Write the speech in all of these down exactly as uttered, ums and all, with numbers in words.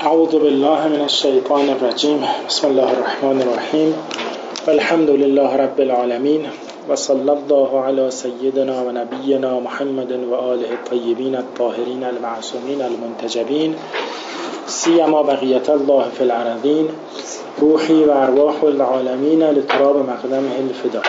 اعوذ بالله من الشیطان الرجیم. بسم الله الرحمن الرحیم. الحمد لله رب العالمین و صلی الله علی سیدنا و نبینا محمد و آله الطیبین الطاهرین المعصومین المنتجبین سیما بقیت الله فی الارضین روحی و ارواح العالمین لتراب مقدمه الفدا.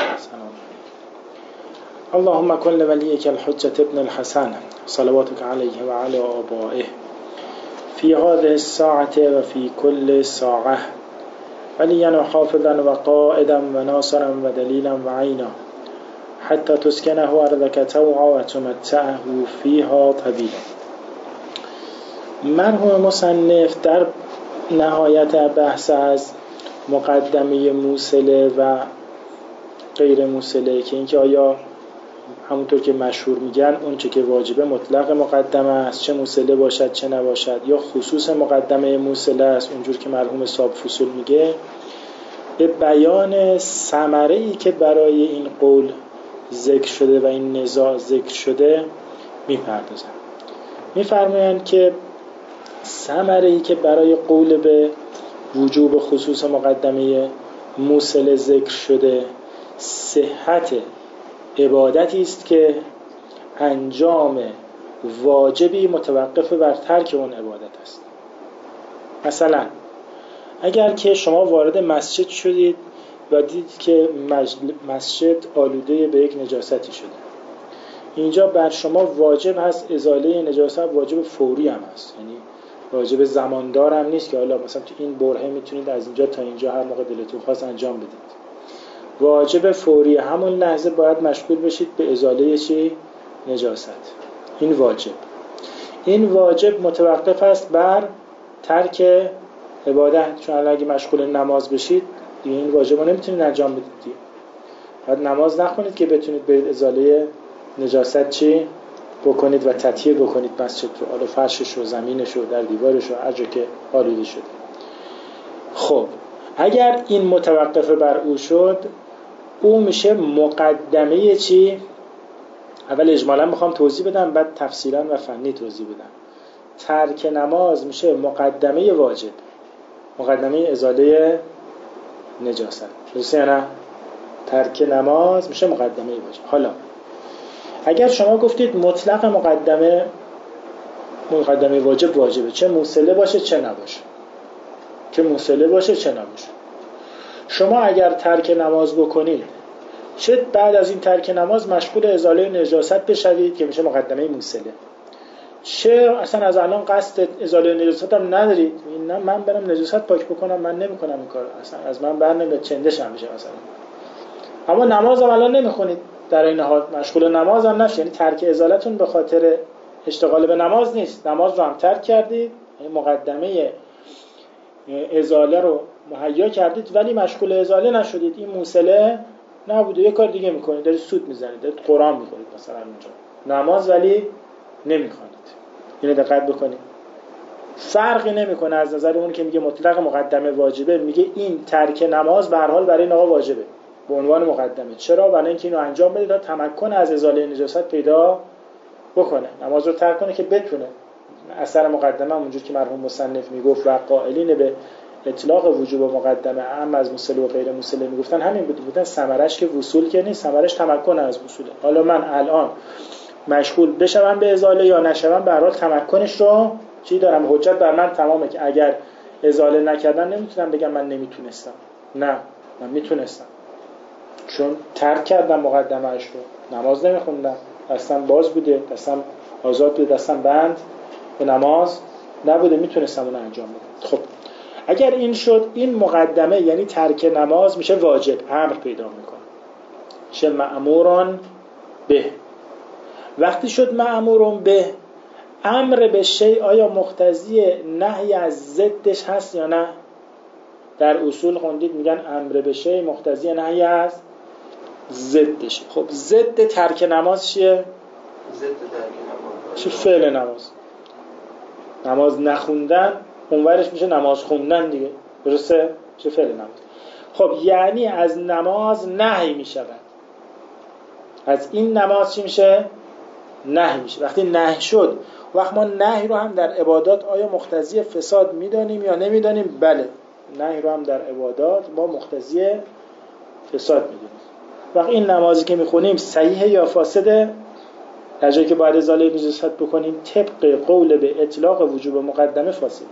اللهم کن لولیک الحجة ابن الحسن صلواتك علیه و علی آبائه في هذه الساعة وفي كل ساعة وليا وحافظا وقائدا وناصرا ودليلا وعينا حتى تسكنه أرضك طوعا وتمتعه فيها طويلا. مرحوم مصنف در نهایت بحث از مقدمه موصله و غیر موصله که اینکه آیا همونطور که مشهور میگن اون چه که واجبه مطلق مقدمه است، چه موصله باشد چه نباشد، یا خصوص مقدمه موصله است اونجور که مرحوم صاحب فصول میگه، به بیان ثمره‌ای که برای این قول ذکر شده و این نزاع ذکر شده میپردازن. میفرمایند که ثمره‌ای که برای قول به وجوب خصوص مقدمه موصله ذکر شده صحت عبادتی است که انجام واجبی متوقف بر ترک اون عبادت است. مثلا اگر که شما وارد مسجد شدید و دیدید که مسجد آلوده به یک نجاستی شده، اینجا بر شما واجب هست ازاله نجاست، واجب فوری هم هست، یعنی واجب زماندار هم نیست که حالا مثلا تو این برهه میتونید از اینجا تا اینجا هر موقع دلتون خواست انجام بدید. واجب فوری، همون لحظه باید مشغول بشید به ازاله چی؟ نجاست. این واجب این واجب متوقف است بر ترک عبادت، چون اگه مشغول نماز بشید دیگه این واجب رو نمیتونید انجام بدید دیگه. باید نماز نخونید که بتونید به ازاله نجاست چی؟ بکنید و تطهیر بکنید مسجد رو، حالا فرشش رو، زمینش رو، در دیوارش رو، هر جا که آلوده شده. خب اگر این متوقف بر او شد، او میشه مقدمه چی؟ اول اجمالا میخوام توضیح بدم بعد تفصیلا و فنی توضیح بدم. ترک نماز میشه مقدمه واجب، مقدمه ازاله نجاست. درسته یا نه؟ ترک نماز میشه مقدمه واجب. حالا اگر شما گفتید مطلق مقدمه مقدمه واجب واجبه، چه موصله باشه چه نباشه، چه موصله باشه چه نباشه، شما اگر ترک نماز بکنید، چه بعد از این ترک نماز مشغول ازاله نجاست بشوید که میشه مقدمه موصله، چه اصلا از الان قصد ازاله نجاست هم ندارید، نه من برم نجاست پاک بکنم، من نمیکنم این کارو، اصلا از من بر نمیاد، چندش هم میشه مثلا، اما نماز هم الان نمیخونید، در این حال مشغول نماز هم نشید، یعنی ترک ازالتون به خاطر اشتغال به نماز نیست، نماز رو هم ترک کردید، یعنی مقدمه ازاله رو مهیا کردید ولی مشغول ازاله نشدید، این موصله نبوده، یه کار دیگه میکنید، دارید سود میزنید، دارید قرآن میخونید مثلا اونجا، نماز ولی نمیخونید. اینو دقت بکنید، فرقی نمیکنه از نظر اون که میگه مطلق مقدمه واجبه، میگه این ترک نماز به هر حال برای این آقا واجبه به عنوان مقدمه. چرا؟ برای اینکه اینو انجام بده تا تمکن از ازاله نجاست پیدا بکنه، نماز رو ترک کنه که بتونه. اثر مقدمه اونجور که مرحوم مصنف میگفت و قائلین به اطلاق وجوب مقدمه هم از موصله و غیر موصله میگفتن همین بود، بودن ثمرش که وصول که نیست، ثمرش تمکن از وصوله. حالا من الان مشغول بشم به ازاله یا نشم، به هر حال تمکنش رو چی دارم، حجت بر من تمامه که اگر ازاله نکردم نمیتونم بگم من نمیتونستم، نه من میتونستم، چون ترک کردم مقدمه‌اش رو، نماز نمیخوندم، دستم باز بوده، دستم آزاد بوده، دستم بند به نماز نبوده، میتونستم اون انجام بدم. خب اگر این شد، این مقدمه یعنی ترک نماز میشه واجب، امر پیدا میکنه، چه مأموران به. وقتی شد مأموران به، امر به شیء آیا مقتضی نهی از ضدش هست یا نه؟ در اصول خوندید میگن امر به شیء مقتضی نهی از ضدش. خب ضد ترک نماز چیه؟ ضد ترک نماز چه؟ فعل نماز. نماز نخوندن اونورش میشه نماز خوندن دیگه، درسته؟ چه فعل نماز. خب یعنی از نماز نهی میشود، از این نماز چی میشه؟ نهی میشه. وقتی نهی شد وقت ما نهی رو هم در عبادات آیا مقتضی فساد میدانیم یا نمیدانیم؟ بله، نهی رو هم در عبادات ما مقتضی فساد میدونیم. وقت این نمازی که میخونیم صحیحه یا فاسده؟ در جایی که باید ازاله نجاست بکنیم طبق قول به اطلاق وجوب مقدمه فاسد.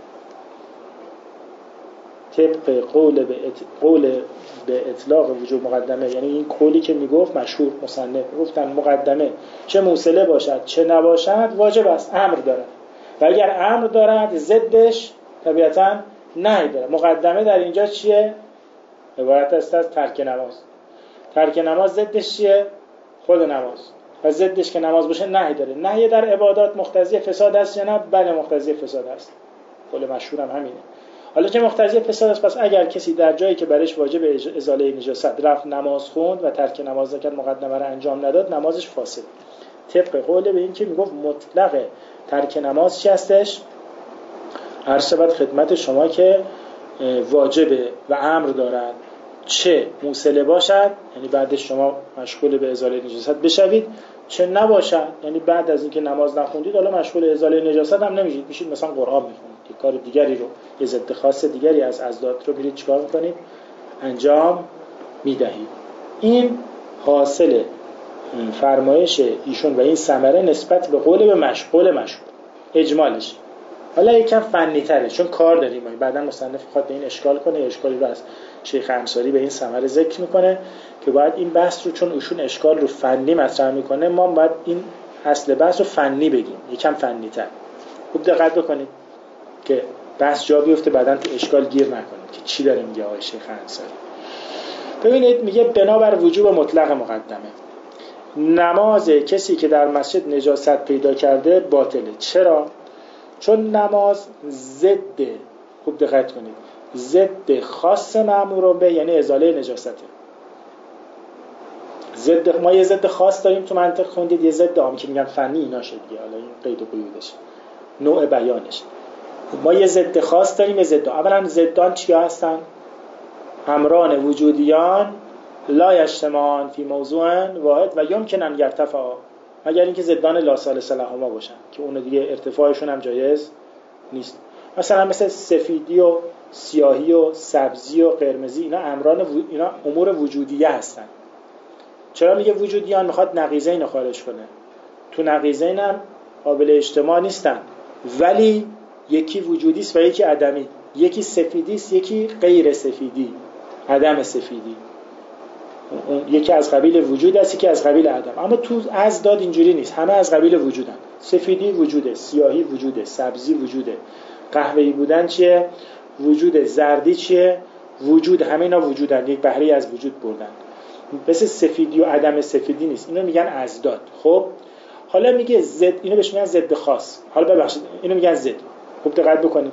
طبق قول به ات... قول به اطلاق وجوب مقدمه، یعنی این قولی که میگفت مشهور مصنف گفتن مقدمه چه موصله باشد چه نباشد واجب است، امر دارد، و اگر امر دارد ضدش طبیعتاً نهی دارد. مقدمه در اینجا چیه؟ عبارت است از ترک نماز. ترک نماز ضدش چیه؟ خود نماز. و ضدش که نماز باشه نهی داره. نهی در عبادات مقتضی فساد است یا نه؟ بله مقتضی فساد است. قول مشهورم همینه. حالا که مقتضی فساد است، پس اگر کسی در جایی که برش واجب ازاله نجاست رفت نماز خوند و ترک نماز کرد، مقدمه را انجام نداد، نمازش فاسد. طبق قول به این که میگفت مطلق ترک نماز چی هستش؟ عرض شود خدمت شما که واجبه و امر دارد، چه موصله باشد یعنی بعدش شما مشغول به ازاله نجاست بشوید، چه نباشد یعنی بعد از اینکه نماز نخوندید حالا مشغول ازاله نجاست هم نمیشید، میشید مثلا قرآن میخونید، یک کار دیگری رو، یه ضد خاص دیگری از اضداد رو میرید چیکار میکنید؟ انجام میدهید. این حاصل فرمایش ایشون و این ثمره نسبت به قول به مشغول مشغول اجمالش. حالا یکم فنی تره چون کار داریم، بعداً مصنف خواهد به این اشکال کنه، اشکالی رو از شیخ انصاری به این ثمره ذکر میکنه که باید این بحث رو، چون ایشون اشکال رو فنی مطرح میکنه، ما باید این اصل بحث رو فنی بگیم، یکم فنی تر. خوب دقت بکنید که بحث جا بیفته بعداً تو اشکال گیر نکنید که چی داره میگه آقای شیخ انصاری. ببینید میگه بنابر وجوب مطلق مقدمه نماز کسی که در مسجد نجاست پیدا کرده باطله. چرا؟ چون نماز ضد، خوب دقت کنید، ضد خاص مأمور به یعنی ازاله نجاسته. ضد ما یه ضد خاص داریم تو منطق خوندید، یه ضد عام که میگن فنی اینا شد دیگه، حالا این قید و قیودش نوع بیانش. ما یه ضد خاص داریم، یه ضد. اولا ضدان چیا هستن؟ امران وجودیان لا یجتمعان فی موضوع واحد و یمکن ان یرتفعا، اگر اینکه ضدان لا ثالث لهما باشن که اون دیگه ارتفاعشون هم جایز نیست. مثلا مثل سفیدی و سیاهی و سبزی و قرمزی، اینا امران و... اینا امور وجودیه هستن. چرا میگه وجودیان؟ میخواد نقیضین خارج کنه. تو نقیضین هم قابل اجتماع نیستن، ولی یکی وجودی است و یکی عدمی، یکی سفیدی است یکی غیر سفیدی، عدم سفیدی. اون یکی از قبیل وجود است یکی از قبیل عدم. اما تو اضداد اینجوری نیست، همه از قبیل وجودن. سفیدی وجوده، سیاهی وجوده، سبزی وجوده، قهوه‌ای بودن چیه؟ وجوده، زردی چیه؟ وجود. همه اینا وجودن، یک بهره از وجود بردن. مثل سفیدی و عدم سفیدی نیست، اینو میگن اضداد. خب حالا میگه ضد، اینو بهش میگن ضد خاص. حالا ببخشید اینو میگن ضد. خوب دقت بکنید،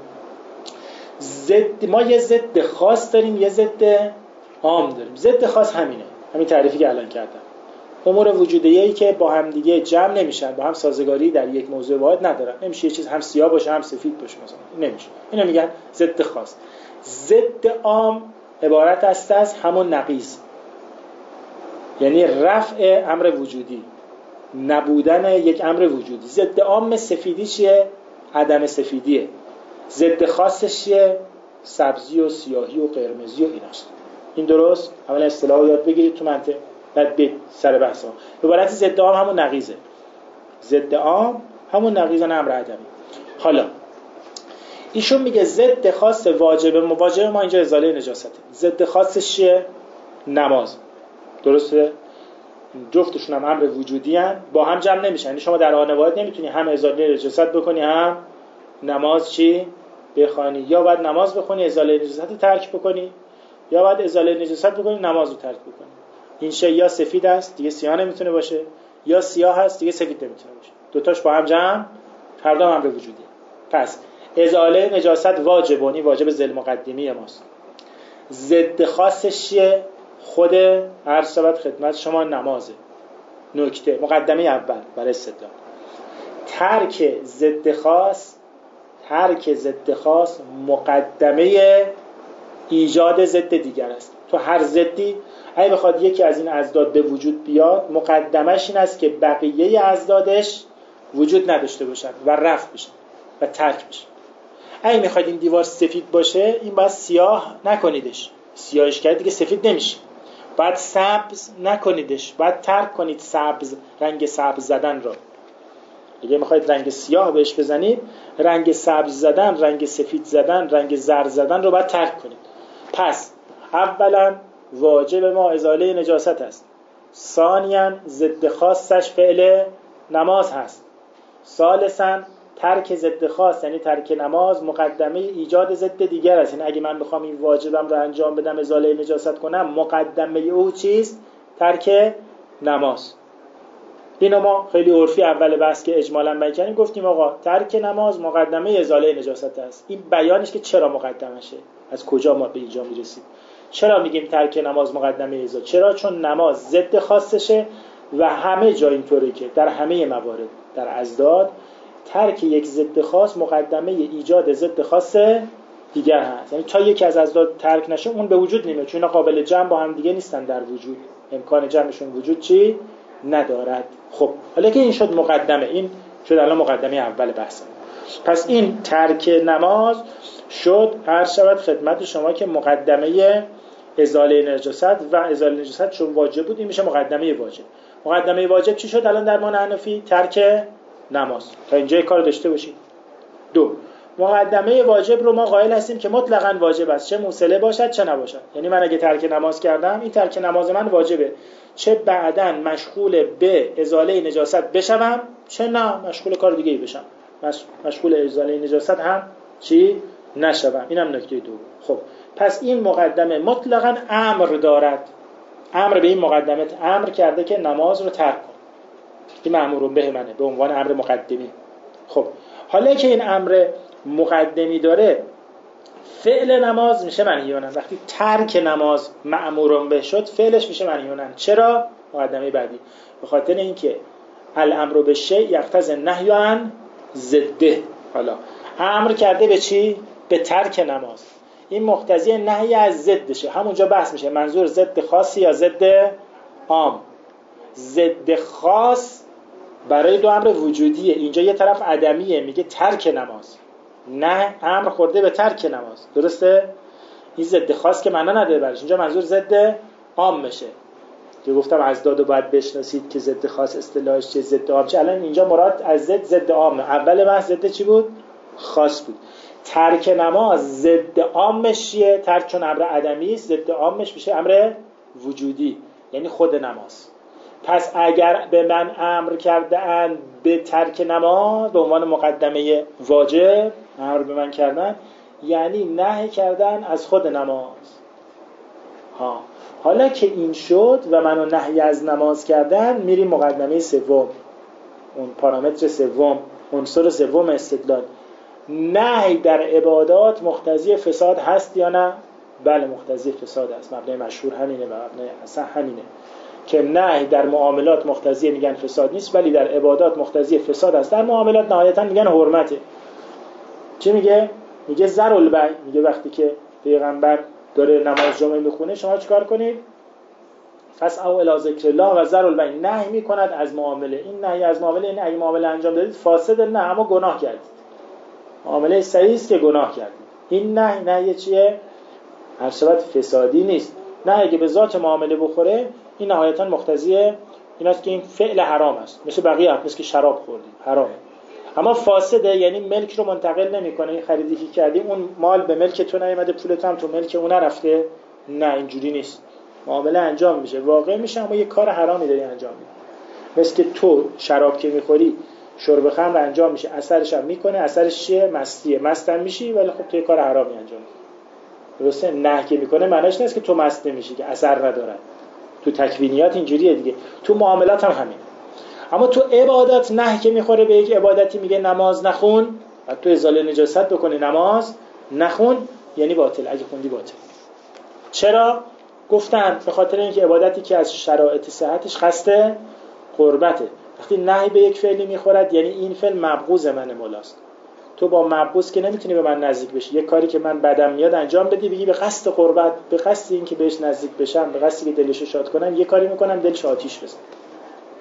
ضد ما یه ضد خاص داریم یه ضد عام داریم. ضد خاص همینه، همین تعریفی که الان کردم. امور وجودیه‌ای که با هم دیگه جمع نمیشن، با هم سازگاری در یک موضوع واحد ندارن. نمیشه یه چیز هم سیاه باشه هم سفید باشه مثلا، نمیشه. اینو میگن ضد خاص. ضد عام عبارت است از همون نقیض، یعنی رفع امر وجودی، نبودن یک امر وجودی. ضد عام سفیدی چیه؟ عدم سفیدیه. ضد خاصش چیه؟ سبزی و سیاهی و قرمزی و ایناست. این درست؟ اولا اصطلاح رو یاد بگیرید تو منطق، بعد به سر بحث ها. به عبارت ضد عام همون نقیضه. ضد عام همون نقیض امر عدمی. حالا ایشون میگه ضد خاص واجب، مواجب ما اینجا ازاله نجاسته. ضد خاصش چیه؟ نماز. درسته؟ جفتشون هم امر وجودی ان، با هم جمع نمیشن. یعنی شما در آن واحد نمیتونی هم ازاله نجاست بکنی هم نماز چی بخوانی. یا باید نماز بخونی ازاله نجاست رو ترک بکنی، یا باید ازاله نجاست بکنی نماز رو ترک بکنی. این شی یا سفید است دیگه سیاه نمیتونه باشه، یا سیاه است دیگه سفید نمیتونه باشه. دوتاش با هم جمع، هر دو امر وجودی. پس ازاله نجاست واجبونی، واجب ذل مقدمی ماست. ضد خاصش چیه؟ خود عرض شود خدمت شما نمازه. نکته مقدمه اول برای استدلال. ترک ضد خاص، ترک ضد خاص مقدمه ایجاد ضد دیگر است. تو هر ضدی اگه بخواد یکی از این اضداد به وجود بیاد، مقدمش این است که بقیه اضدادش وجود نداشته باشن و رفع بشن و ترک بشن. اگه میخواید این دیوار سفید باشه، این باید سیاه نکنیدش، سیاهش کرد دیگه سفید نمیشه. باید سبز نکنیدش، باید ترک کنید سبز، رنگ سبز زدن رو. اگه میخواید رنگ سیاه بهش بزنید، رنگ سبز زدن، رنگ سفید زدن، رنگ زرد زدن رو باید ترک کنید. پس اولا واجب ما ازاله نجاست است، ثانیاً ضد خاصش فعل نماز هست، ثالثاً ترک ضد خاص یعنی ترک نماز مقدمه ایجاد ضد دیگر است. یعنی اگه من بخوام این واجبم رو انجام بدم، ازاله نجاست کنم، مقدمه او چیست؟ ترک نماز. اینو ما خیلی عرفی اول بحث که اجمالاً بیان کردیم گفتیم آقا ترک نماز مقدمه ازاله نجاست است. این بیانش که چرا مقدمشه، از کجا ما به اینجا میرسیم. چرا میگیم ترک نماز مقدمه ازاله؟ چرا؟ چون نماز ضد خاصشه و همه جا اینطوره که در همه موارد در ازداد ترک یک ضد خاص مقدمه ایجاد ضد خاص دیگر هست. یعنی تا یکی از ازداد ترک نشه اون به وجود نمیاد، چون قابل جمع با هم دیگه نیستن، در وجود امکان جمعشون وجود چی ندارد. خب حالا که این شد مقدمه، این شد الان مقدمه اول بحث. پس این ترک نماز شد هر شود خدمت شما که مقدمه ازاله نجاست و ازاله نجاست چون واجب بود این میشه مقدمه واجب. مقدمه واجب چی شد الان در مان حنفی؟ ترک نماز. تا اینجا کار داشته باشید. دو، مقدمه واجب رو ما قائل هستیم که مطلقاً واجب است، چه موصله باشد چه نباشد. یعنی من اگه ترک نماز کردم، این ترک نماز من واجبه، چه بعداً مشغول به ازاله نجاست بشم چه نه مشغول کار دیگه ای بشم، مشغول ازاله نجاست هم چی نشوم. اینم نکته دوم. خب پس این مقدمه مطلقاً امر دارد، امر به این مقدمه امر کرده که نماز رو ترک کن. این مأمور به منه به عنوان امر مقدمی. خب حالا که این امر مقدمی داره، فعل نماز میشه منهیانن. وقتی ترک نماز مأمور به شد، فعلش میشه منهیانن. چرا؟ مقدمه بعدی به خاطر اینکه الامر بالشیء یقتضی النهی عن ضده. حالا امر کرده به چی؟ به ترک نماز. این مقتضی نهی از ضدشه. همونجا بحث میشه منظور ضد خاصی یا ضد عام. ضد خاص برای دو امر وجودیه، اینجا یه طرف عدمیه، میگه ترک نماز، نه امر خورده به ترک نماز. درسته؟ این ضد خاص که معنا نداره برش، اینجا منظور ضد عام میشه که گفتم از دادو باید بشناسید که ضد خاص اصطلاحش چه، ضد عام چه. الان اینجا مراد از ضد ضد عامه. اول بحث ضد چی بود؟ خاص بود. ترک نماز ضد عامش چیه؟ ترک چون امر عدمی است، ضد عامش میشه امر وجودی، یعنی خود نماز. پس اگر به من امر کرده اند به ترک نماز به عنوان مقدمه واجب امر به من کردن، یعنی نهی کردن از خود نماز. ها حالا که این شد و منو نهی از نماز کردن، میریم مقدمه سوم، اون پارامتر سوم، عنصر سوم استدلال. نهی در عبادات مقتضی فساد هست یا نه؟ بله مقتضی فساد است. مبنای مشهور همینه و مبنای اصح همینه که نهی در معاملات مقتضی میگن فساد نیست، ولی در عبادات مقتضی فساد است. در معاملات نهایتا میگن حرمته. چی میگه؟ میگه ذرالبیع. میگه وقتی که پیغمبر داره نماز جمعه میخونه شما چیکار کنید؟ فاسعوا الی ذکر الله و ذرالبیع. نهی میکند از معامله. این نهی از معامله، این اگه معامله انجام دادید فاسد نه اما گناه کردید. معامله صحیح است که گناه کردید. این نهی نهی چیه؟ هر شبت فسادی نیست. نه اگه به ذات معامله بخوره این نهایتا مقتضی این است که این فعل حرام است، مثل بقیه هم، مثل که شراب خوردیم حرامه، اما فاسده، یعنی ملک رو منتقل نمیکنه. این خریدی که کردی اون مال به ملک تو نیامده، پولت هم تو ملک اون نرفته. نه اینجوری نیست. معامله انجام میشه، واقع میشه، اما یه کار حرامی داری انجام میدی. مثل که تو شراب که میخوری، شرب خمر انجام میشه، اثرش هم میکنه. اثرش چیه؟ مستیه. مستم میشی ولی خب تو یه کار حرامی انجام میدی. درسته؟ نه که میکنه معنیش نیست که تو مست نمیشی، که اثر نداره. تو تکوینیات اینجوریه دیگه، تو معاملات هم همین. اما تو عبادات نه که میخوره به یک عبادتی میگه نماز نخون و تو ازاله نجاست بکنی نماز نخون، یعنی باطل. اگه خوندی باطل. چرا؟ گفتن به خاطر اینکه عبادتی که از شرایط صحتش قصد قربته. وقتی نهی به یک فعلی میخورد یعنی این فعل مبغوض من مولاست. تو با مبغوض که نمیتونی به من نزدیک بشی. یک کاری که من بدم میاد انجام بدی، بگی به قصد قربت، به قصد این که بهش نزدیک بشم، به قصدی که دلش شاد کنم، یه کاری میکنم دلش آتیش بزنه.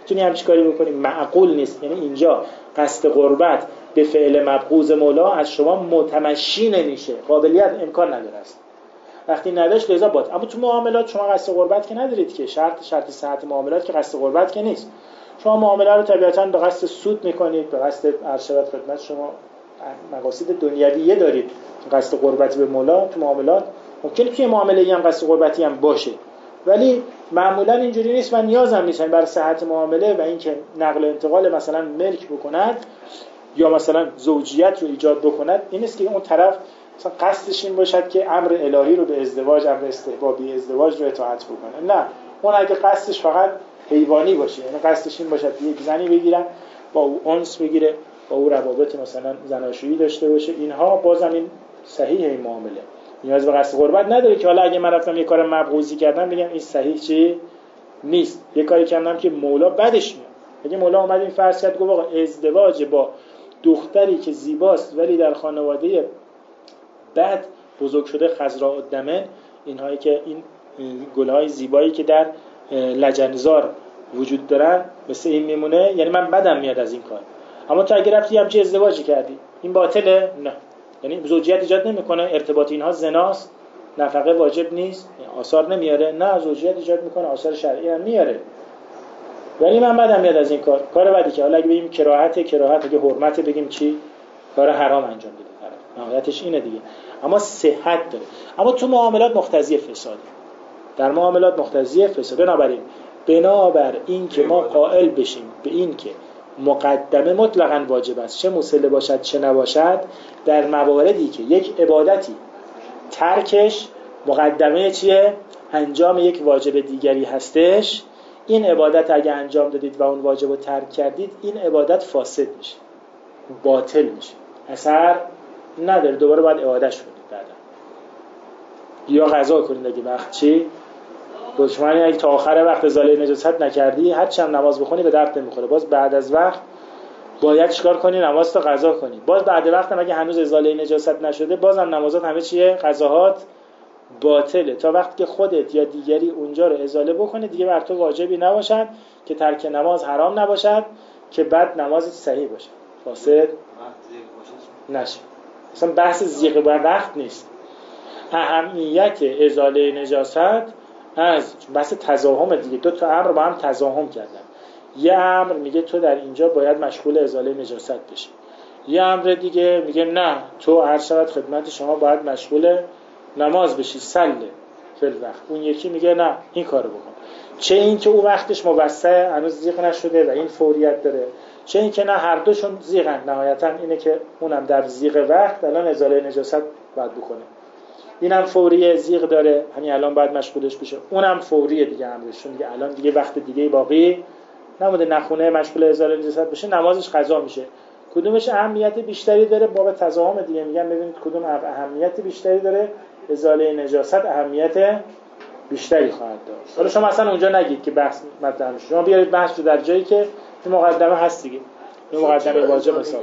میتونی هم چیکاری بکنی؟ معقول نیست. یعنی اینجا قصد قربت به فعل مبغوض مولا از شما متمشی نمیشه، قابلیت امکان نداره است. وقتی نداشت لذا باد. اما تو معاملات شما قصد قربت که ندارید که، شرط شرط صحت معاملات که قصد قربت که نیست. شما معامله رو طبیعتاً به قصد سود میکنید، به قصد ارشاد خدمت شما مقاصد دنیویه دارید. قصد قربت به مولا تو معاملات ممکنه که معامله‌ای هم قصد قربتی هم باشه، ولی معمولا اینجوری نیست و نیاز هم نیست برای صحت معامله و اینکه نقل و انتقال مثلا ملک بکند یا مثلا زوجیت رو ایجاد بکند. این است که اون طرف مثلا قصدش این باشد که امر الهی رو به ازدواج، امر استحبابی ازدواج رو اطاعت بکنه. نه، اون اگه قصدش فقط حیوانی باشه، یعنی قصدش این باشد یک زنی بگیرن با او انس بگیره، با او روابط مثلا زناشویی داشته باشه، اینها بازم این صحیح این معامله نیاز به قصد قربت نداره که حالا اگه من رفتم یه کار مبغوضی کردم بگم این صحیح چی نیست. یه کاری کردم که مولا بدش میاد. اگه مولا اومد این فرض کرد گفت آقا ازدواج با دختری که زیباست ولی در خانواده بعد بزرگ شده خضراء الدمن، اینهایی که این گلهای زیبایی که در لجنزار وجود دارن مثل این میمونه، یعنی من بدم میاد از این کار. اما تو اگه رفتی همچین ازدواجی کردی این باطله؟ نه. یعنی زوجیت ایجاد نمیکنه، ارتباط اینها زناست، نفقه واجب نیست، آثار نمیاره. نه، زوجیت ایجاد میکنه، آثار شرعی هم میاره، ولی من بدم میاد از این کار. کار بدی که حالا اگه بگیم کراهت، کراهت اگه حرمت بگیم چی؟ کار حرام انجام بده طرف، نهایتش اینه دیگه. اما صحت داره. اما تو معاملات مقتضی فساده، در معاملات مقتضی فساد. بنابراین بنابر این که ما قائل بشیم به این که مقدمه مطلقاً واجب است، چه مصلح باشد چه نباشد، در مواردی که یک عبادتی ترکش مقدمه چیه؟ انجام یک واجب دیگری هستش. این عبادت اگه انجام دادید و اون واجب رو ترک کردید، این عبادت فاسد میشه، باطل میشه، اثر نداره، دوباره باید اعادهش کنید بعدا یا قضا کنید اگه وقت چی دشمنی اگه تا آخر وقت ازاله نجاست نکردی، هر چند نماز بخونی به درد نمیخوره، باز بعد از وقت باید چیکار کنی؟ نماز تا قضا کنی. باز بعد وقت هم اگه هنوز ازاله نجاست نشده، بازم نمازات همه چیه؟ قضاهات باطله، تا وقتی که خودت یا دیگری اونجا رو ازاله بکنه دیگه بر تو واجبی نباشد که ترک نماز حرام نباشد که بعد نمازت صحیح باشه، فاسد نشه. اصلا بحث زیغ با وقت نیست. اهمیت ازاله نجاست از بحث تزاهم دیگه. دو تا امر با هم تزاهم کردن. یه امر میگه تو در اینجا باید مشغول ازاله نجاست بشی، یه امر دیگه میگه نه تو هر شب خدمت شما باید مشغول نماز بشی، سله فی الوقت. اون یکی میگه نه این کارو بکن. چه این که اون وقتش موسع هنوز زیغ نشده و این فوریت داره، چه این که نه هر دوشون زیغن. نهایتا اینه که اونم در زیغ وقت الان ازاله نجاست باید بکنه، اینم فوری زیغ داره، همین الان باید مشغولش بشه، اونم فوریه دیگه امرشون دیگه الان دیگه وقت دیگه باقی نمونده نخونه مشغول ازاله نجاست بشه، نمازش قضا میشه. کدومش اهمیت بیشتری داره؟ باب تزاهم دیگه میگم ببینید کدوم اهمیت بیشتری داره. ازاله نجاست اهمیت بیشتری خواهد داشت. حالا شما اصلا اونجا نگید که بحث مطرح میشه، شما بیارید بحث رو در جایی که این مقدمه هست دیگه، این مقدمه واجب حساب.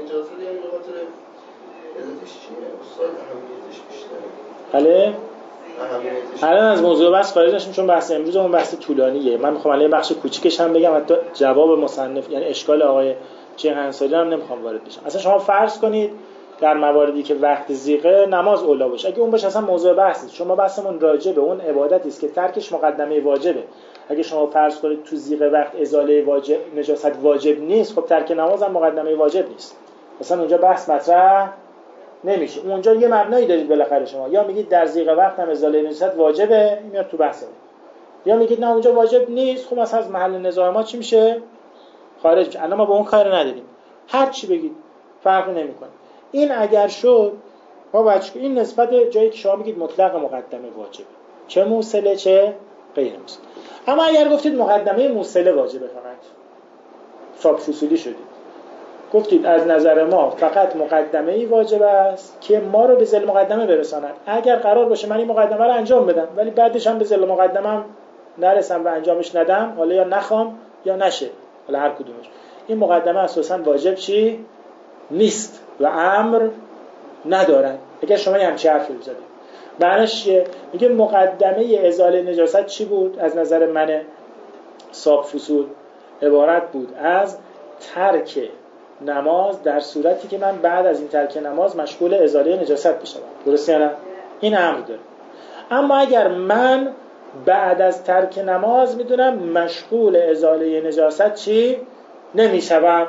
بله الان از موضوع بحث خارج نشیم چون بحث امروز اون بحث طولانیه. من میخوام الان بخش کوچیکش هم بگم، حتی جواب مصنف یعنی اشکال آقای چه انصاری هم نمیخوام وارد بشم. اصلا شما فرض کنید در مواردی که وقت زیغه نماز اولا باشه، اگه اون باشه اصلا موضوع بحث نیست. شما بحثمون راجع به اون عبادتی است که ترکش مقدمه واجبه. اگه شما فرض کنید تو زیغه وقت ازاله واجب نجاست واجب نیست، خب ترک نماز هم مقدمه واجب نیست، اصلا اونجا بحث مطرح نمیشه. اونجا یه مبنایی دارید بالاخره شما، یا میگید در زیغ وقت هم ازاله نجاست واجبه، میاد تو بحثه، یا میگید نه اونجا واجب نیست، خب مثلا از محل نزاع ما چی میشه؟ خارج میشه. الان ما با اون کار نداریم، هر چی بگید فرقی نمیکنه. این اگر شد ما باید این نسبت جایی که شما میگید مطلق مقدمه واجبه، چه موصله چه غیر موصله. اما اگر گفتید مقدمه موصله واجبه، فقط صاحب فصولی شدید، گفتید از نظر ما فقط مقدمه‌ای واجب است که ما رو به ذل مقدمه برساند. اگر قرار باشه من این مقدمه رو انجام بدم ولی بعدش هم به ذل مقدمم نرسم و انجامش ندم، حالا یا نخوام یا نشه، حالا هر کدومش، این مقدمه اساساً واجب چی نیست و امر ندارد. اگر شما یه همچین حرفی بزنید معنیش چیه؟ میگه مقدمه ازاله نجاست چی بود از نظر من صاحب فصول؟ عبارت بود از ترک نماز در صورتی که من بعد از این ترک نماز مشغول ازاله نجاست بشم. درسته یا نه؟ این امر داره. اما اگر من بعد از ترک نماز میدونم مشغول ازاله نجاست چی نمیشم،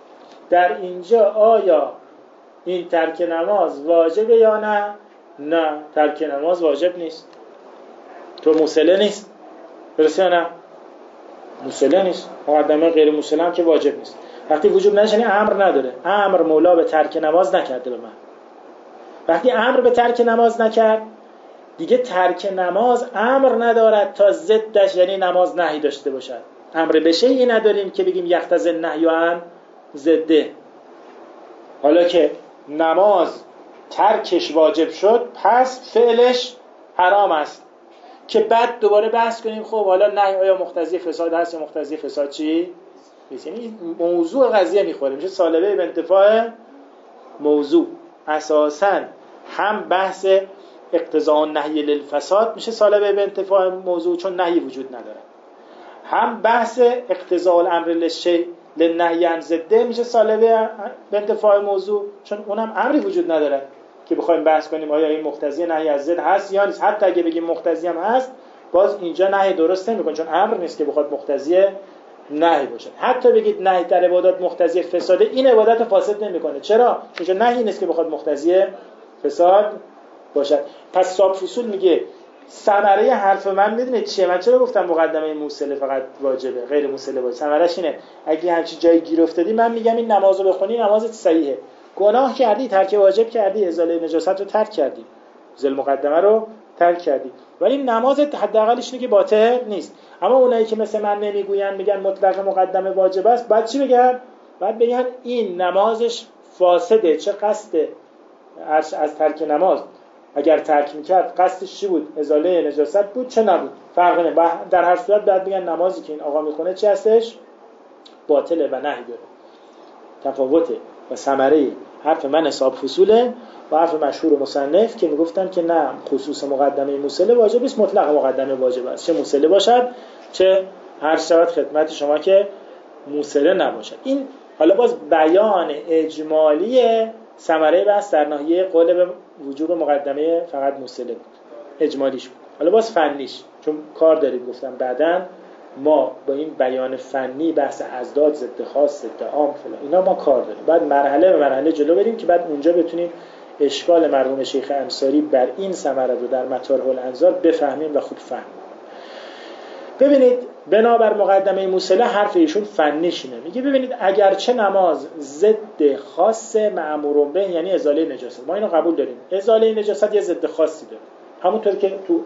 در اینجا آیا این ترک نماز واجبه یا نه؟ نه، ترک نماز واجب نیست. تو موصله نیست. درسته یا نه؟ موصله نیست. مقدمه غیر موصله هم که واجب نیست. وقتی وجوب نشنی امر نداره. امر مولا به ترک نماز نکرده به من. وقتی امر به ترک نماز نکرد دیگه ترک نماز امر ندارد تا ضدش یعنی نماز نهی داشته باشد. امر به شیئی نداریم که بگیم یقتضی النهی عن ضده. حالا که نماز ترکش واجب شد پس فعلش حرام است که بعد دوباره بحث کنیم خب حالا نهی آیا مقتضی فساد هست یا مقتضی فساد چی؟ یعنی موضوع قضیه میخوره میشه سالبه به انتفاع موضوع. اساساً هم بحث اقتضاء النهی للفساد میشه سالبه به انتفاع موضوع چون نهی وجود نداره، هم بحث اقتضاء الامر للشیء للنهی عن ضده میشه سالبه به انتفاع موضوع چون اونم امری وجود نداره که بخوایم بحث کنیم آیا این مقتضی نهی از ضد هست یا نیست. حتی اگه بگیم مقتضی هم هست باز اینجا نهی درست نمیکنه چون امر نیست که بخواد مقتضی نهی باشه. حتی بگید نهی در عبادات مقتضی فساده این عبادت فاسد نمیکنه. چرا؟ چون نهی نیست که بخواد مقتضی فساد باشد. پس صاحب فصول میگه ثمره حرف من میدونید چیه؟ من چرا گفتم مقدمه موصله فقط واجبه غیر موصله واجب؟ ثمرش اینه اگه همچین جایی گیر افتادی من میگم این نمازو بخونی نمازت صحیحه. گناه کردی، ترک واجب کردی، ازاله نجاست رو ترک کردی، زل مقدمه رو ترک کردی، ولی نمازت حداقلش اینه که باطل نیست. اما اونایی که مثل من نمیگوین میگن مطلق مقدمه واجب است، بعد چی بگن؟ بعد بگن این نمازش فاسده. چه قصد از ترک نماز؟ اگر ترک میکرد قصدش چی بود؟ ازاله نجاست بود چه نبود؟ فرق نمیکنه. در هر صورت بعد بگن نمازی که این آقا میخونه چی هستش؟ باطله و نهی داره. تفاوته و ثمره حرف من حساب فصوله و حرف مشهور مصنف که میگفتن که نه خصوص مقدمه موصله واجب است، مطلق مقدمه واجب است، چه موصله باشد چه هر شود خدمت شما که موصله نباشد. این حالا باز بیان اجمالی ثمره بحث در ناحیه قول به وجوب مقدمه فقط موصله بود، اجمالیش بود. حالا باز فنیش چون کار دارید گفتم بعداً ما با این بیان فنی بحث ازداد ضد خاص ضد عام فلان اینا ما کار داریم. بعد مرحله به مرحله جلو بریم که بعد اونجا بتونیم اشکال مرحوم شیخ انصاری بر این ثمره رو در مطارح الانظار بفهمیم و خوب فهمیم. ببینید بنابر مقدمه موصله حرف ایشون فنیش اینه، میگه ببینید اگرچه نماز ضد خاص مأمور به یعنی ازاله نجاست، ما اینو قبول داریم، ازاله نجاست یه ضد خاصی داره همونطور که تو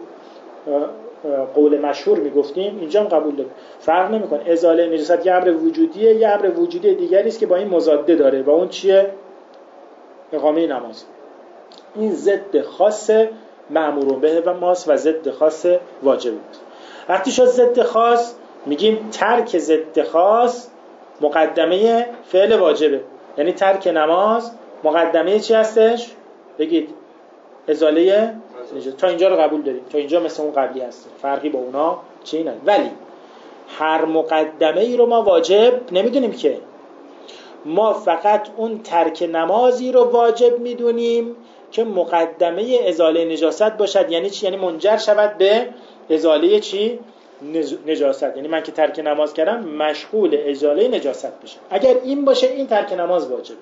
قول مشهور میگفتیم اینجا هم قبول داریم. فرق نمیکنه، ازاله نجاست یه امر وجودیه، یه امر وجودی دیگری است که با این مضاده داره و اون چیه؟ اقامه نماز. این ضد خاص مأمور به و ماست و ضد خاص واجب است. وقتی شد ضد خاص میگیم ترک ضد خاص مقدمه فعل واجبه، یعنی ترک نماز مقدمه چی هستش؟ بگید ازاله نجاست. تا اینجا رو قبول داریم، تا اینجا مثل اون قبلی هست، فرقی با اونا چی نداره. ولی هر مقدمه ای رو ما واجب نمیدونیم که، ما فقط اون ترک نمازی رو واجب میدونیم که مقدمه ازاله نجاست باشد. یعنی چی؟ یعنی منجر شود به ازاله چی؟ نجاست. یعنی من که ترک نماز کردم مشغول ازاله نجاست بشم. اگر این باشه این ترک نماز واجبه.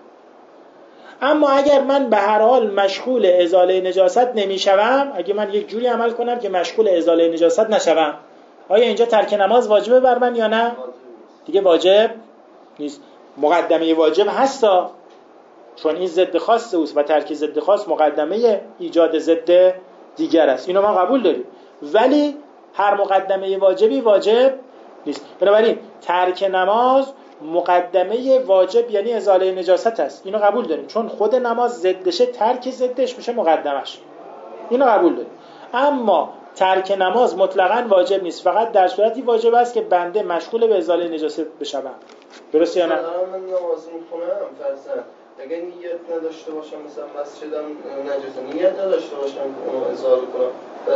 اما اگر من به هر حال مشغول ازاله نجاست نمیشوم، اگه من یک جوری عمل کنم که مشغول ازاله نجاست نشوم، آیا اینجا ترک نماز واجبه بر من یا نه؟ دیگه واجب نیست. مقدمه واجب هستا چون این ضد خاص اوست و ترک ضد خاص مقدمه ایجاد ضد دیگر است، اینو ما قبول داریم. ولی هر مقدمه واجبی واجب نیست. بنابراین ترک نماز مقدمه واجب یعنی ازاله نجاست است، اینو قبول داریم. چون خود نماز ضدشه، ترک ضدش میشه مقدمش، اینو قبول داریم. اما ترک نماز مطلقاً واجب نیست، فقط در صورتی واجب است که بنده مشغول به ازاله نجاست بشم. درسته یا نه؟ من نماز میخونم فرضاً اگه نیت نداشته باشم مثلا مسجدم نجاسه، نیت نداشته باشم که اونو ازاله کنم، پس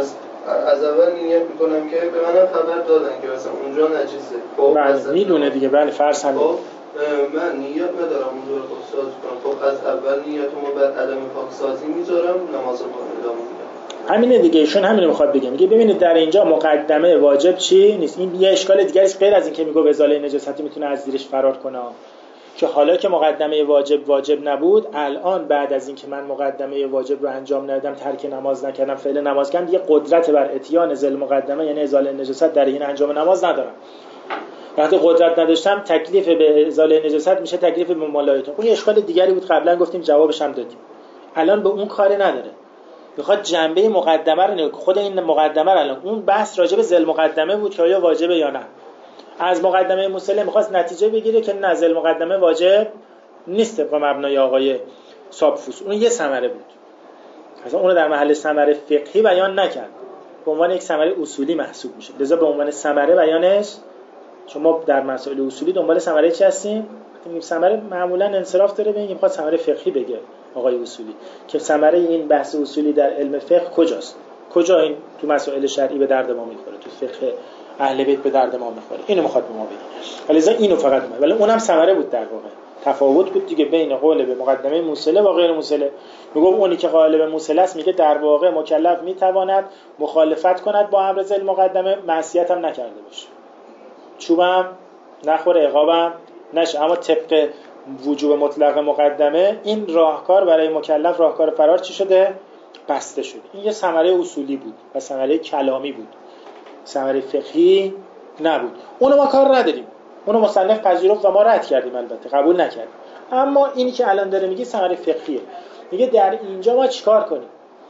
از اول نیت میکنم که به منم خبر دادن که مثلا اونجا نجسه. خب بله میدونه دیگه. بله فرض همین. خب من نیت ندارم اونجا رو پاکسازی کنم. خب از اول نیتمو بر عدم پاکسازی میذارم، نمازم رو ادامه میدم. همینه دیگه. ایشون همینو میخواد بگه. میگه ببینید در اینجا مقدمه واجب چی نیست. این یه اشکال دیگه است غیر از این که میگه ازاله نجاستی میتونه از زیرش فرار کنه، که حالا که مقدمه واجب واجب نبود، الان بعد از این که من مقدمه واجب رو انجام ندادم، ترک نماز نکردم، فعل نماز کردم، دیگه قدرت بر اتیان ذل مقدمه یعنی ازاله نجاست در این انجام نماز ندارم. وقتی قدرت نداشتم تکلیف به ازاله نجاست میشه تکلیف به ملایتون. اون اشکال دیگری بود قبلا گفتیم جوابش هم دادیم. الان به اون کاری نداره. میخواد جنبه مقدمه رو نگاه. خود این مقدمه رو الان اون بحث راجع به ذل مقدمه بود که آیا واجبه یا نه. از مقدمه مسلم میخواست نتیجه بگیره که نزل مقدمه واجب نیست طبق مبنای آقای سابفوس. اون یه ثمره بود، اصلا اون رو در محل ثمره فقهی بیان نکرد، به عنوان یک ثمره اصولی محسوب میشه. لذا به عنوان ثمره بیانش، چون ما در مسائل اصولی دنبال ثمره چی هستیم؟ میگیم ثمره معمولا انصراف داره، ببینیم میخواد ثمره فقهی بگه آقای اصولی، که ثمره این بحث اصولی در علم فقه کجاست، کجا این تو مسائل شرعی به درد ما میخوره، تو فقه اهل بیت به درد ما میخوره. اینو میخواد به ما بگه. لذا اینو فقط ما، ولی اونم ثمره بود در واقع. تفاوت بود دیگه بین قول به مقدمه موصله و غیر موصله. میگم اونی که قائل به موصله است میگه در واقع مکلف میتواند مخالفت کند با امر ذل مقدمه، معصیت هم نکرده باشه، چوبم نخوره، عقابم نشه، اما طبق وجوب مطلق مقدمه این راهکار برای مکلف، راهکار فرار چی شده؟ بسته شده. این یه ثمره اصولی بود و ثمره کلامی بود، ثمره فقهی نبود. اونو ما کار نداریم، اونو مصنف پذیرفت و ما رد کردیم، البته قبول نکردیم. اما اینی که الان داره میگه ثمره فقهیه. میگه در اینجا ما چیکار کنیم؟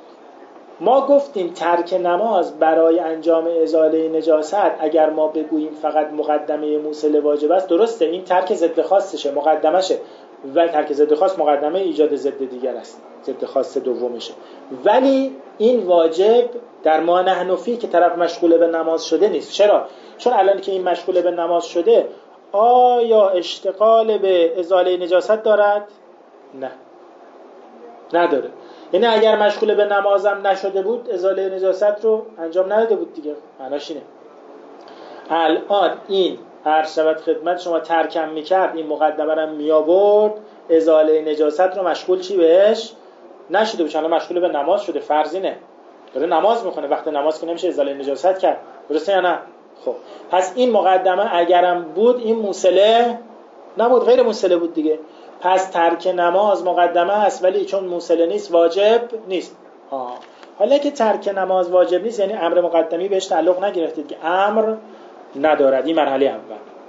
ما گفتیم ترک نماز برای انجام ازاله نجاست اگر ما بگوییم فقط مقدمه موصله واجب است، درسته، این ترک ضد خاصشه، مقدمشه، و ترک ضد خاص مقدمه ایجاد ضد دیگر است، ضد خاص دومشه. ولی این واجب در ما نحنفی که طرف مشغول به نماز شده نیست. چرا؟ چون الان که این مشغول به نماز شده آیا اشتغال به ازاله نجاست دارد؟ نه، نداره. یعنی اگر مشغول به نمازم نشده بود ازاله نجاست رو انجام نداده بود دیگه. معناش اینه الان این عرض شود خدمت شما ترکم میکرد، این مقدمه رو می آورد، ازاله نجاست رو مشغول چی بهش نشده بود، چون مشغول به نماز شده، فرضینه داره نماز میخونه، وقت نماز که نمیشه ازاله نجاست کرد، درسته یا نه؟ خب پس این مقدمه اگرم بود این موصله نبود، غیر موصله بود دیگه. پس ترک نماز مقدمه است، ولی چون موصله نیست واجب نیست. آه. حالا که ترک نماز واجب نیست یعنی امر مقدمی بهش تعلق نگرفتید که امر ندارد. این مرحله اول.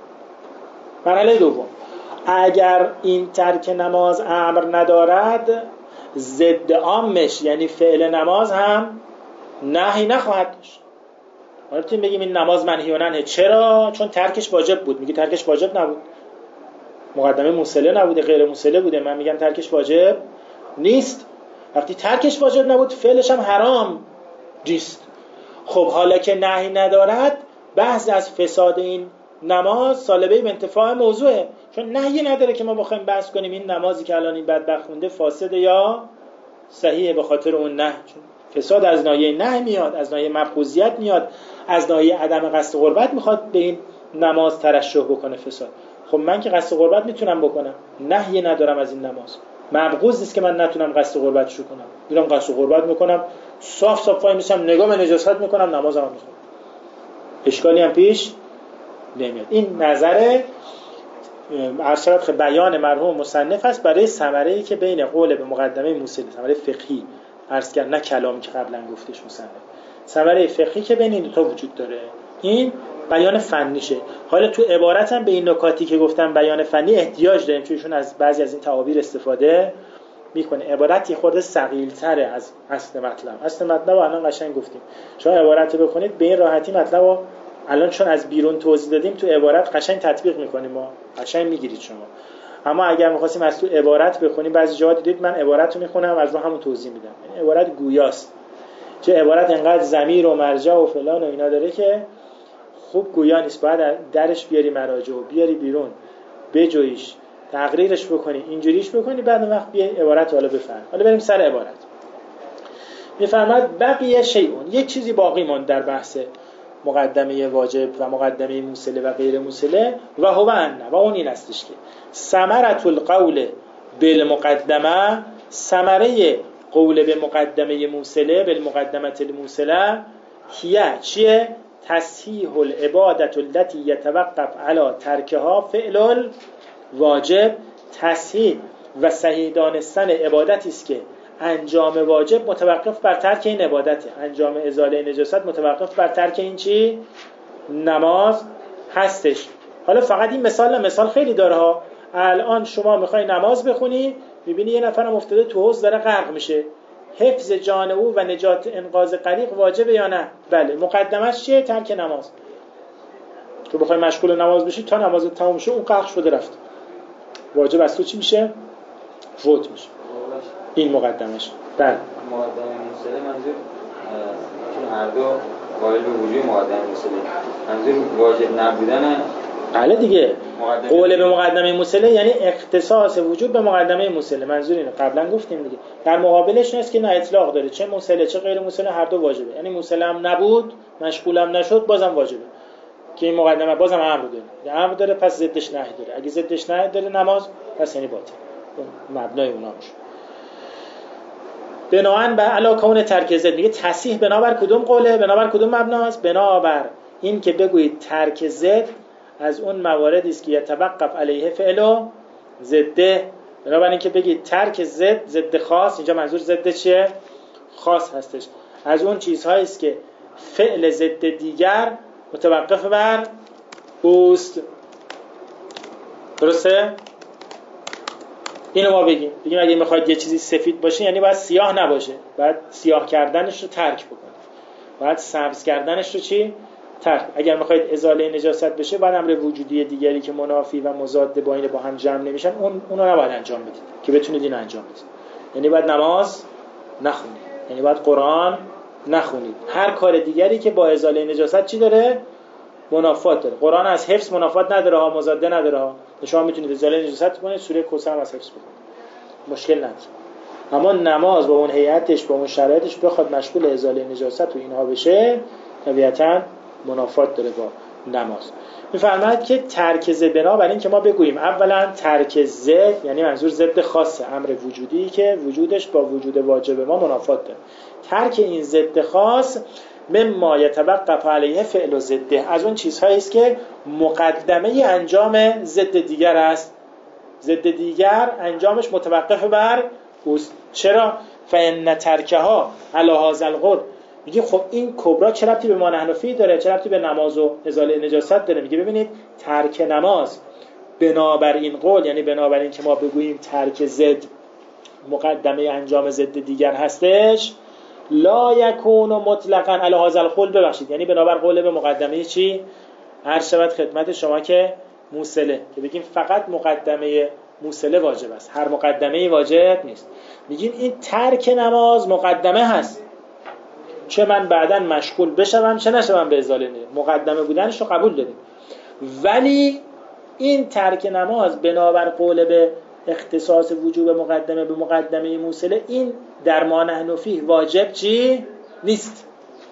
مرحله دوم، اگر این ترک نماز امر ندارد، ضد عامش یعنی فعل نماز هم نهی نخواهد داشت. حالا تیم بگیم این نماز منهی و نهی، چرا؟ چون ترکش واجب بود. میگه ترکش واجب نبود، مقدمه موصله نبوده، غیر موصله بوده، من میگم ترکش واجب نیست. وقتی ترکش واجب نبود فعلش هم حرام نیست. خب حالا که نهی ندارد، بحث از فساد این نماز سالبه به انتفاع موضوعه، چون نهی نداره که ما بخوایم بحث کنیم این نمازی که الان این بدبخت خونده فاسده یا صحیحه به خاطر اون نه. چون فساد از ناحیه نهی میاد، از ناحیه مبغوضیت میاد، از ناحیه عدم قصد قربت میخواد به این نماز ترشح بکنه فساد. خب من که قصد قربت میتونم بکنم، نهی ندارم از این نماز، مبغوض نیست که من نتونم قصد قربتش کنم، میرم قصد قربت میکنم، صاف صاف وای میسم نگاه به نجاست میکنم، نمازم میخونم، اشکالی هم پیش نمیاد. این نظر ارشد بیان مرحوم مصنف است برای ثمره‌ای که بین قول به مقدمه موصله، ثمره فقهی عرض کردم، نه کلامی که قبلا گفتش مصنف، ثمره فقهی که بین این دو تا وجود داره. این بیان فنیشه. حالا تو عبارت هم به این نکاتی که گفتم بیان فنی احتیاج داریم، چون ایشون از بعضی از این تعابیر استفاده میکنه. عبارت یه خورده ثقیل‌تره از اصل مطلب. اصل مطلب رو الان قشنگ گفتیم، شما عبارت رو بخونید به این راحتی مطلب رو الان چون از بیرون توضیح دادیم تو عبارت قشنگ تطبیق میکنیم، ما قشنگ میگیرید شما. اما اگر می‌خواستیم از تو عبارت بخونیم، بعضی جاها دیدید من عبارت رو میخونم از رو همون توضیح میدم، این عبارت گویاست، چه عبارت انقدر ضمیر و مرجع و فلان و اینا داره که خوب گویا نیست. باید درش بیاری مراجع و بیاری بیرون، بجویش، تقریرش بکنی، اینجوریش بکنی، بعد وقت بیا عبارت حالا بفهم. حالا بریم سر عبارت. میفرماد بقیه شیئون، یک چیزی باقی ماند در بحث مقدمه واجب و مقدمه موصله و غیر موصله و هو ان، و اون این استش که ثمرة القول بالمقدمه، ثمره قول به مقدمه موصله بالمقدمه الموصله هیه چیه؟ تصحیح العبادة التي يتوقف على ترکها فعل الواجب، تصحیح و صحیح دانستن عبادتی است که انجام واجب متوقف بر ترک این عبادته، انجام ازاله نجاست متوقف بر ترک این چی؟ نماز هستش. حالا فقط این مثال نه، مثال خیلی داره ها. الان شما میخوای نماز بخونی، میبینی یه نفرم افتاده تو حوض داره غرق میشه، حفظ جان او و نجات انقاذ غریق واجبه یا نه؟ بله. مقدمش چیه؟ ترک نماز. تو بخوای مشغول نماز بشی تا نماز تموم شه اون غرق شده رفت، واجب از تو چی میشه؟ فوت میشه. این مقدمش. بله. مقدمه موصله منظور چون هر دو قائل به وجود مقدمه موصله، منظور واجب نبودن. بله دیگه. قول به مقدمه موصله یعنی اختصاص وجود به مقدمه موصله، منظور اینه. قبلا گفتیم دیگه. در مقابلش نیست که نه اطلاق داره، چه موصله چه غیر موصله هر دو واجبه. یعنی موصله هم نبود، مشغولم نشد، بازم واجبه. که این مقدمه بازم امر داره. یعنی امر داره پس ضدش نهی داره. اگه ضدش نهی داره نماز، پس یعنی باطل. مبنای اونها میشه. بناهن به علا کون ترک ضد، میگه تصحیح بنابر کدوم قوله؟ بنابر کدوم مبناست؟ بنابر این که بگویید ترک ضد از اون مواردی است که یتوقف علیه فعل و ضده. بنابر این که بگید ترک ضد، ضد خاص، اینجا منظور ضد چیه؟ خاص هستش. از اون چیزهایی است که فعل ضد دیگر متوقف بر اوست. درسته؟ اینو ما بگیم. بگیم اگه میخواید یه چیزی سفید باشه یعنی باید سیاه نباشه. باید سیاه کردنش رو ترک بکنید. باید سبز کردنش رو چی؟ ترک. اگر میخواید ازاله نجاست بشه باید امر وجودی دیگری که منافی و مضاد با این با هم جمع نمیشن اون اونو نباید انجام بدید که بتونید این انجام بدید. یعنی باید نماز نخونید. یعنی باید قرآن نخونید. هر کار دیگری که با ازاله نجاست چی داره؟ منافات داره. قرآن از حفظ منافات نداره ها، مضاده نداره ها. شما میتونید ازاله نجاست کنید، سوره کوثر از حفظ بکنید. مشکل نداره. اما نماز با اون هیئتش با اون شرایطش بخواد مشغول ازاله نجاست و اینها بشه، طبیعتاً منافات داره با نماز. میفرماید که ترک ضد، بنابراین این که ما بگوییم اولا ترک ضد یعنی منظور ضد خاصه، امر وجودی که وجودش با وجود واجب ما منافات داره. ترک این ضد خاص مما یتوقف علیه فعل و ضده، از اون چیزهایی است که مقدمه انجام ضد دیگر است. ضد دیگر انجامش متوقف بر اوست. چرا؟ فإن ترکها علی هذا القول. میگه خب این کبرا چه ربطی به ما حنفی داره؟ چه ربطی به نماز و ازاله نجاست داره؟ میگه ببینید ترک نماز بنابر این قول، یعنی بنابر این که ما بگوییم ترک ضد مقدمه انجام ضد دیگر هستش، لا یکون مطلقاً علی هذا القول، ببخشید یعنی بنابر قول به مقدمه چی؟ هر شود خدمت شما که موصله، که بگیم فقط مقدمه موصله واجب است، هر مقدمه واجب نیست. میگیم این ترک نماز مقدمه هست، چه من بعداً مشغول بشم چه نشم به ازاله نجاست، مقدمه بودنش رو قبول داریم. ولی این ترک نماز بنابر قول به اختصاص وجوب مقدمه به مقدمه موصله، این در ما نحن فیه واجب چی؟ نیست.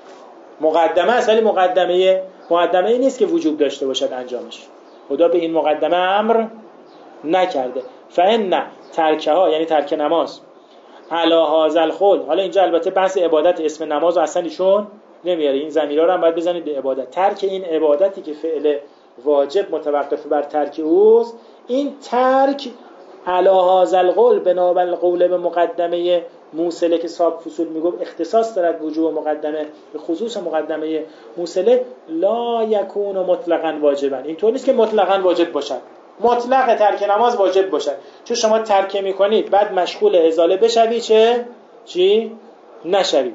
مقدمه است ولی مقدمه مقدمه ای نیست که وجوب داشته باشد انجامش. خدا به این مقدمه امر نکرده. فإن ترکها یعنی ترک نماز علی هذا القول. حالا اینجا البته بحث عبادت، اسم نماز رو اصلا ایشون نمیاره، این ضمیرها رو هم باید بزنید به عبادت. ترک این عبادتی که فعل واجب متوقف بر ترک اوست، این ترک علی هذا القول بنابر قول به مقدمه موصله که صاحب فصول میگفت اختصاص دارد وجوب مقدمه به خصوص مقدمه موصله، لا یکون مطلقاً واجبا. اینطور نیست که مطلقاً واجب باشد، مطلق ترک نماز واجب باشد. چون شما ترک میکنید بعد مشغول ازاله بشوی چه؟ چی؟ نشوی.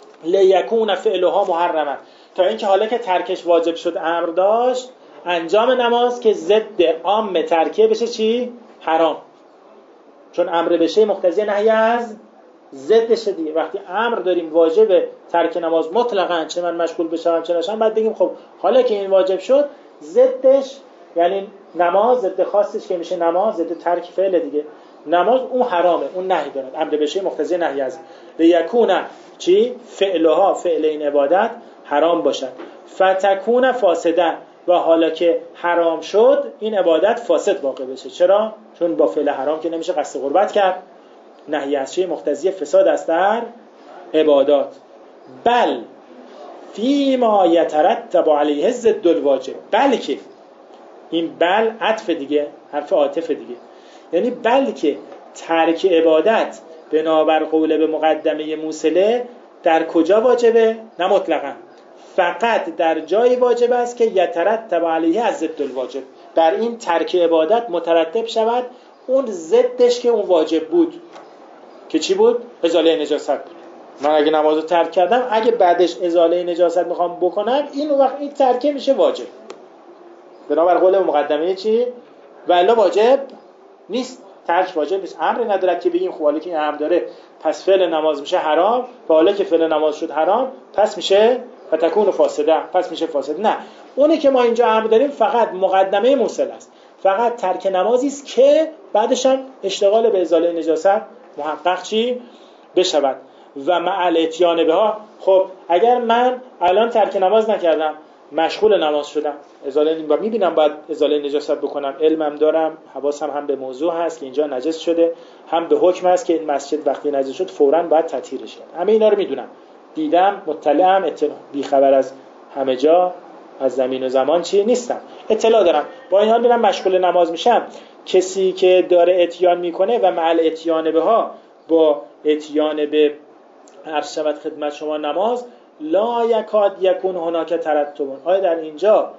لیکون فعلها محرما، تا اینکه حالا که ترکش واجب شد امر داشت، انجام نماز که ضد عام ترکه بشه چی؟ حرام. چون امر بشه مقتضی نهی از ضدشه دیگه. وقتی امر داریم واجب ترک نماز مطلقاً، چه من مشغول بشم چه نشم، بعد بگیم خب حالا که این واجب شد ضدش یعنی نماز، ضد خاصش که میشه نماز، ضد ترک فعل دیگه، نماز اون حرامه، اون نهی دارد، امر بشه مقتضی نهی از لیکون چی فعلها، فعل این عبادت حرام باشد، فتکون فاسده، و حالا که حرام شد این عبادت فاسد واقع بشه. چرا؟ چون با فعل حرام که نمیشه قصد قربت کرد، نهی از چی مقتضی فساد است در عبادات. بل فیما یترتب علیه ضد الواجب، بلکه این بل عطف دیگه، حرف عاطف دیگه، یعنی بلکه ترک عبادت بنابر قول به مقدمه موصله در کجا واجبه؟ نه مطلقا، فقط در جایی واجب است که یترتب علیه از ضد الواجب، بر این ترک عبادت مترتب شود اون ضدش که اون واجب بود، که چی بود؟ ازاله نجاست بود. من اگه نمازو ترک کردم، اگه بعدش ازاله نجاست میخوام بکنم، این وقت این ترکه میشه واجب بنابر قول مقدمه چی؟ والا واجب نیست، ترک واجب نیست. امری ندارد که بگیم خب حالا که این امر داره پس فعل نماز میشه حرام، و حالا که فعل نماز شد حرام پس میشه فتکون فاسده، پس میشه فاسد. نه، اونی که ما اینجا امر داریم فقط مقدمه موصل است، فقط ترک نمازی است که بعدش هم اشتغال به ازاله نجاست محقق چی بشود و مع الاتیان بها. خب اگر من الان ترک نماز نکردم، مشغول نماز شدم، ازاله و میبینم باید ازاله نجاست بکنم، علمم دارم، حواسم هم به موضوع هست که اینجا نجس شده، هم به حکم هست که این مسجد وقتی نجس شد فوراً باید تطهیرش کرد، همه اینا رو میدونم، دیدم، مطلعم، اطلاع بی خبر از همه جا، از زمین و زمان چی نیستم، اطلاع دارم. با این حال میرم مشغول نماز میشم. کسی که داره اتیان میکنه و مع الاتیان بها، با اتیان به عرض شود خدمت شما نماز، لا یکاد یکون هناک ترتب، آیا در اینجا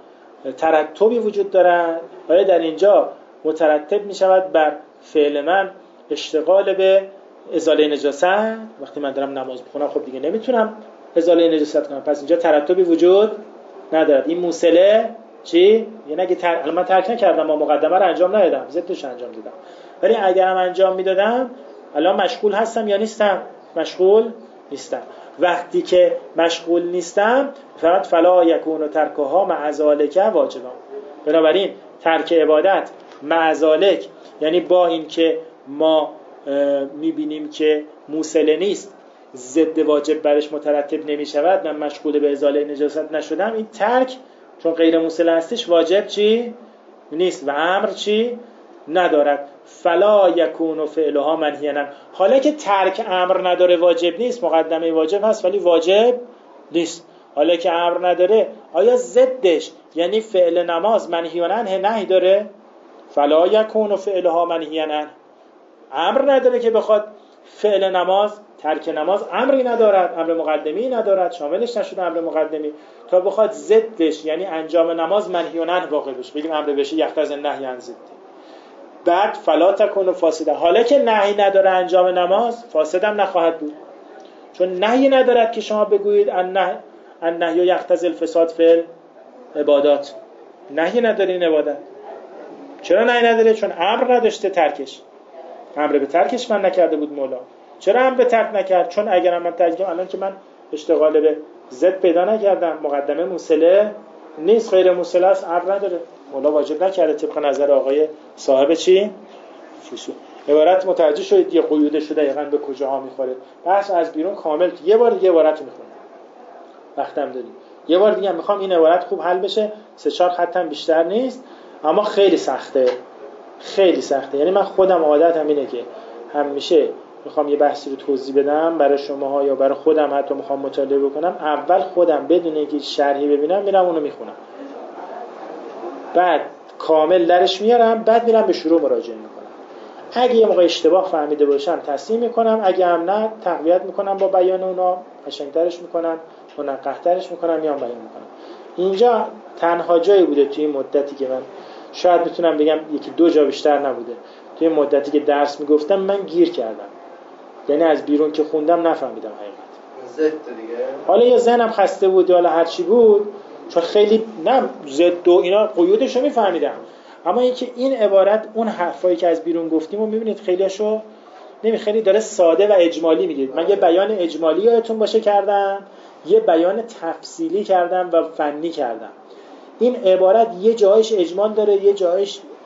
ترتبی وجود دارد؟ آیا در اینجا مترتب می شود بر فعل من اشتغال به ازاله نجاست؟ وقتی من دارم نماز بخونم خب دیگه نمیتونم ازاله نجاست کنم، پس اینجا ترتبی وجود ندارد. این موصله چی؟ یعنی اگه تر... الان من ترک نکردم، ما مقدمه رو انجام ندادم، ضدش انجام دادم، ولی اگرم انجام میدادم الان مشغول هستم یا نیستم؟ مشغول نیستم. وقتی که مشغول نیستم فقط فلا یکون و ترکها مع ذالک واجبا. بنابراین ترک عبادت مع ذالک، یعنی با این که ما میبینیم که موصله نیست، ضد واجب برش مترتب نمی شود، من مشغول به ازاله نجاست نشدم، این ترک چون غیر موصله هستش واجب چی؟ نیست و امر چی؟ ندارد. فلا یکون فعلها منهیاً. حالا که ترک امر نداره واجب نیست، مقدمه واجب هست ولی واجب نیست. حالا که امر نداره، آیا ضدش یعنی فعل نماز منهیاً نهی داره؟ فلا یکون فعلها منهیاً. امر نداره که بخواد فعل نماز، ترک نماز امری ندارد، امر مقدمی ندارد، شاملش نشده امر مقدمی، تا بخواد ضدش یعنی انجام نماز منهیاً واقع بشه، بگیم امر بشه یقتضی النهی عن ضد. بعد فلا تکون فاسده، حالا که نهی نداره انجام نماز، فاسد هم نخواهد بود، چون نهی ندارد که شما بگویید النهی یقتضی الفساد فی العبادات، نهی نداره این عبادت. چرا نهی نداره؟ چون امر نداشته ترکش، امر به ترکش من نکرده بود مولا. چرا امر به ترک نکرد؟ چون اگر من ترک کنم، الان که من اشتغال به ضد پیدا نکردم، مقدمه موصله نیست، غیر موصله است، امر نداره، مولا واجب نکرده طبق نظر آقای صاحب چی؟ فصول. عبارت متوجه شدید یه قیوده شده دقیقاً به کجاها میخوره. بحث از بیرون کامل یه بار دیگه عبارت میخونم، وقتم داریم یه بار دیگه میخوام این عبارت خوب حل بشه، سه چهار خطم بیشتر نیست، اما خیلی سخته، خیلی سخته. یعنی من خودم عادتم اینه که همیشه میخوام یه بحثی رو توضیح بدم برای شماها یا برای خودم حتی میخوام مطالعه بکنم، اول خودم بدون اینکه شرحی ببینم میرم اونو میخونم، بعد کامل درش میارم، بعد میرم به شروع مراجعه میکنم. اگه یه موقع اشتباه فهمیده باشم تصحیح میکنم، اگه هم نه تقویت میکنم با بیان اونا، قشنگترش میکنم، منقح‌ترش میکنم، میام بیان میکنم. اینجا تنها جایی بوده توی این مدتی که من شاید بتونم بگم یکی دو جا بیشتر نبوده توی این مدتی که درس میگفتم من گیر کردم، یعنی از بیرون که خوندم نفهمیدم حقیقت زد دیگه. حالا یا ذهنم خسته بود یا حالا هر چی بود، چون خیلی نه زد و اینا قیودش رو میفهمیدم، اما اینکه این عبارت اون حرفایی که از بیرون گفتیم و میبینید خیلیشو نمی خیلی داره ساده و اجمالی میگید. من یه بیان اجمالی یادتون باشه کردم، یه بیان تفصیلی کردم و فنی کردم. این عبارت یه جایش اجمال داره، یه جایش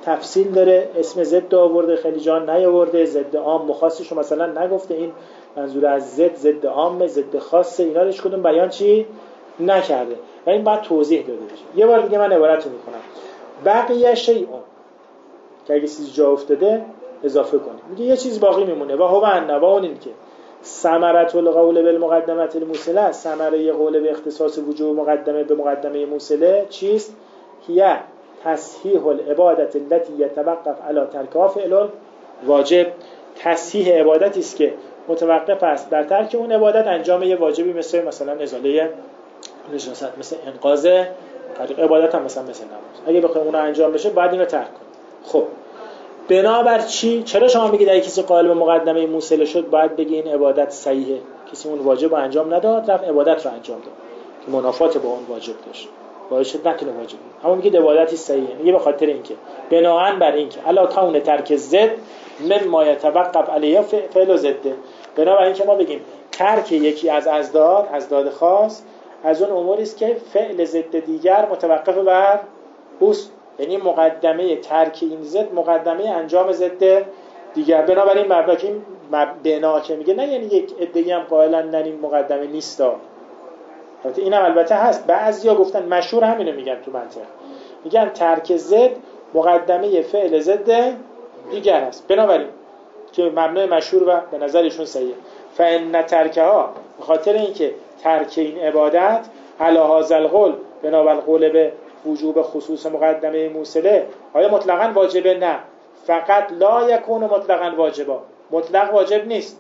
تفصیل داره، اسم ضد آورده، خیلی جان نیاورده، ضد عام مخاصش رو مثلا نگفته، این منظور از ضد ضد عام ضد خاصه، اینا رو هیچ کدوم بیان چی نکرده و این باید توضیح داده بشه. یه بار دیگه من عبارت رو میکنم. بقیه شیء که اگه چیزی جا افتاده اضافه کنیم، میگه یه چیز باقی میمونه و هو ان و اون این که ثمرة القول بالمقدمه الموصله، ثمره قول به اختصاص وجوب مقدمه به مقدمه موصله چیست؟ هي تصحیح العبادت التي يتوقف على ترکها فعل واجب. تصحیح عبادتی است که متوقف است بر ترک اون عبادت انجام یه واجبی، مثل مثلا ازاله نجاست، مثل انقاذ طریق عبادت هم مثلا مثل نماز. اگه بخوایم اون رو انجام بشه باید اینو ترک کنیم. خب بنابر چی؟ چرا شما میگید اگه کسی قائل به مقدمه موصله شد باید بگی این عبادت صحیحه؟ کسی اون واجب رو انجام نداد، رفت عبادت رو انجام داد که منافات با اون واجب داشت، باعث شد نتونه واجب. اما میگید عبادتی صحیحه، میگه به خاطر اینکه بناهن بر اینکه الا کون ترک زد من ما یتوقف علیه فعل زده، بنابر اینکه ما بگیم ترک یکی از ازداد ازداد خاص از اون اموری است که فعل ضد دیگر متوقف بر اوست، یعنی مقدمه ترک این ضد مقدمه انجام ضد دیگر. بنابراین مبنا که این بنا که میگه نه یعنی یک عده‌ای هم قائلن نه این مقدمه نیستا. البته اینم البته هست، بعضیا گفتن مشهور همینو میگن تو منطق، میگن ترک ضد مقدمه فعل ضد دیگر است. بنابراین که مبنای مشهور و به نظرشون صحیحه، فإن ترکها، به خاطر اینکه ترک این عبادت علی هذا القول، بنابر قول به وجوب خصوص مقدمه موصله، آیا مطلقاً واجبه؟ نه، فقط لا یکون مطلقاً واجبا، مطلق واجب نیست،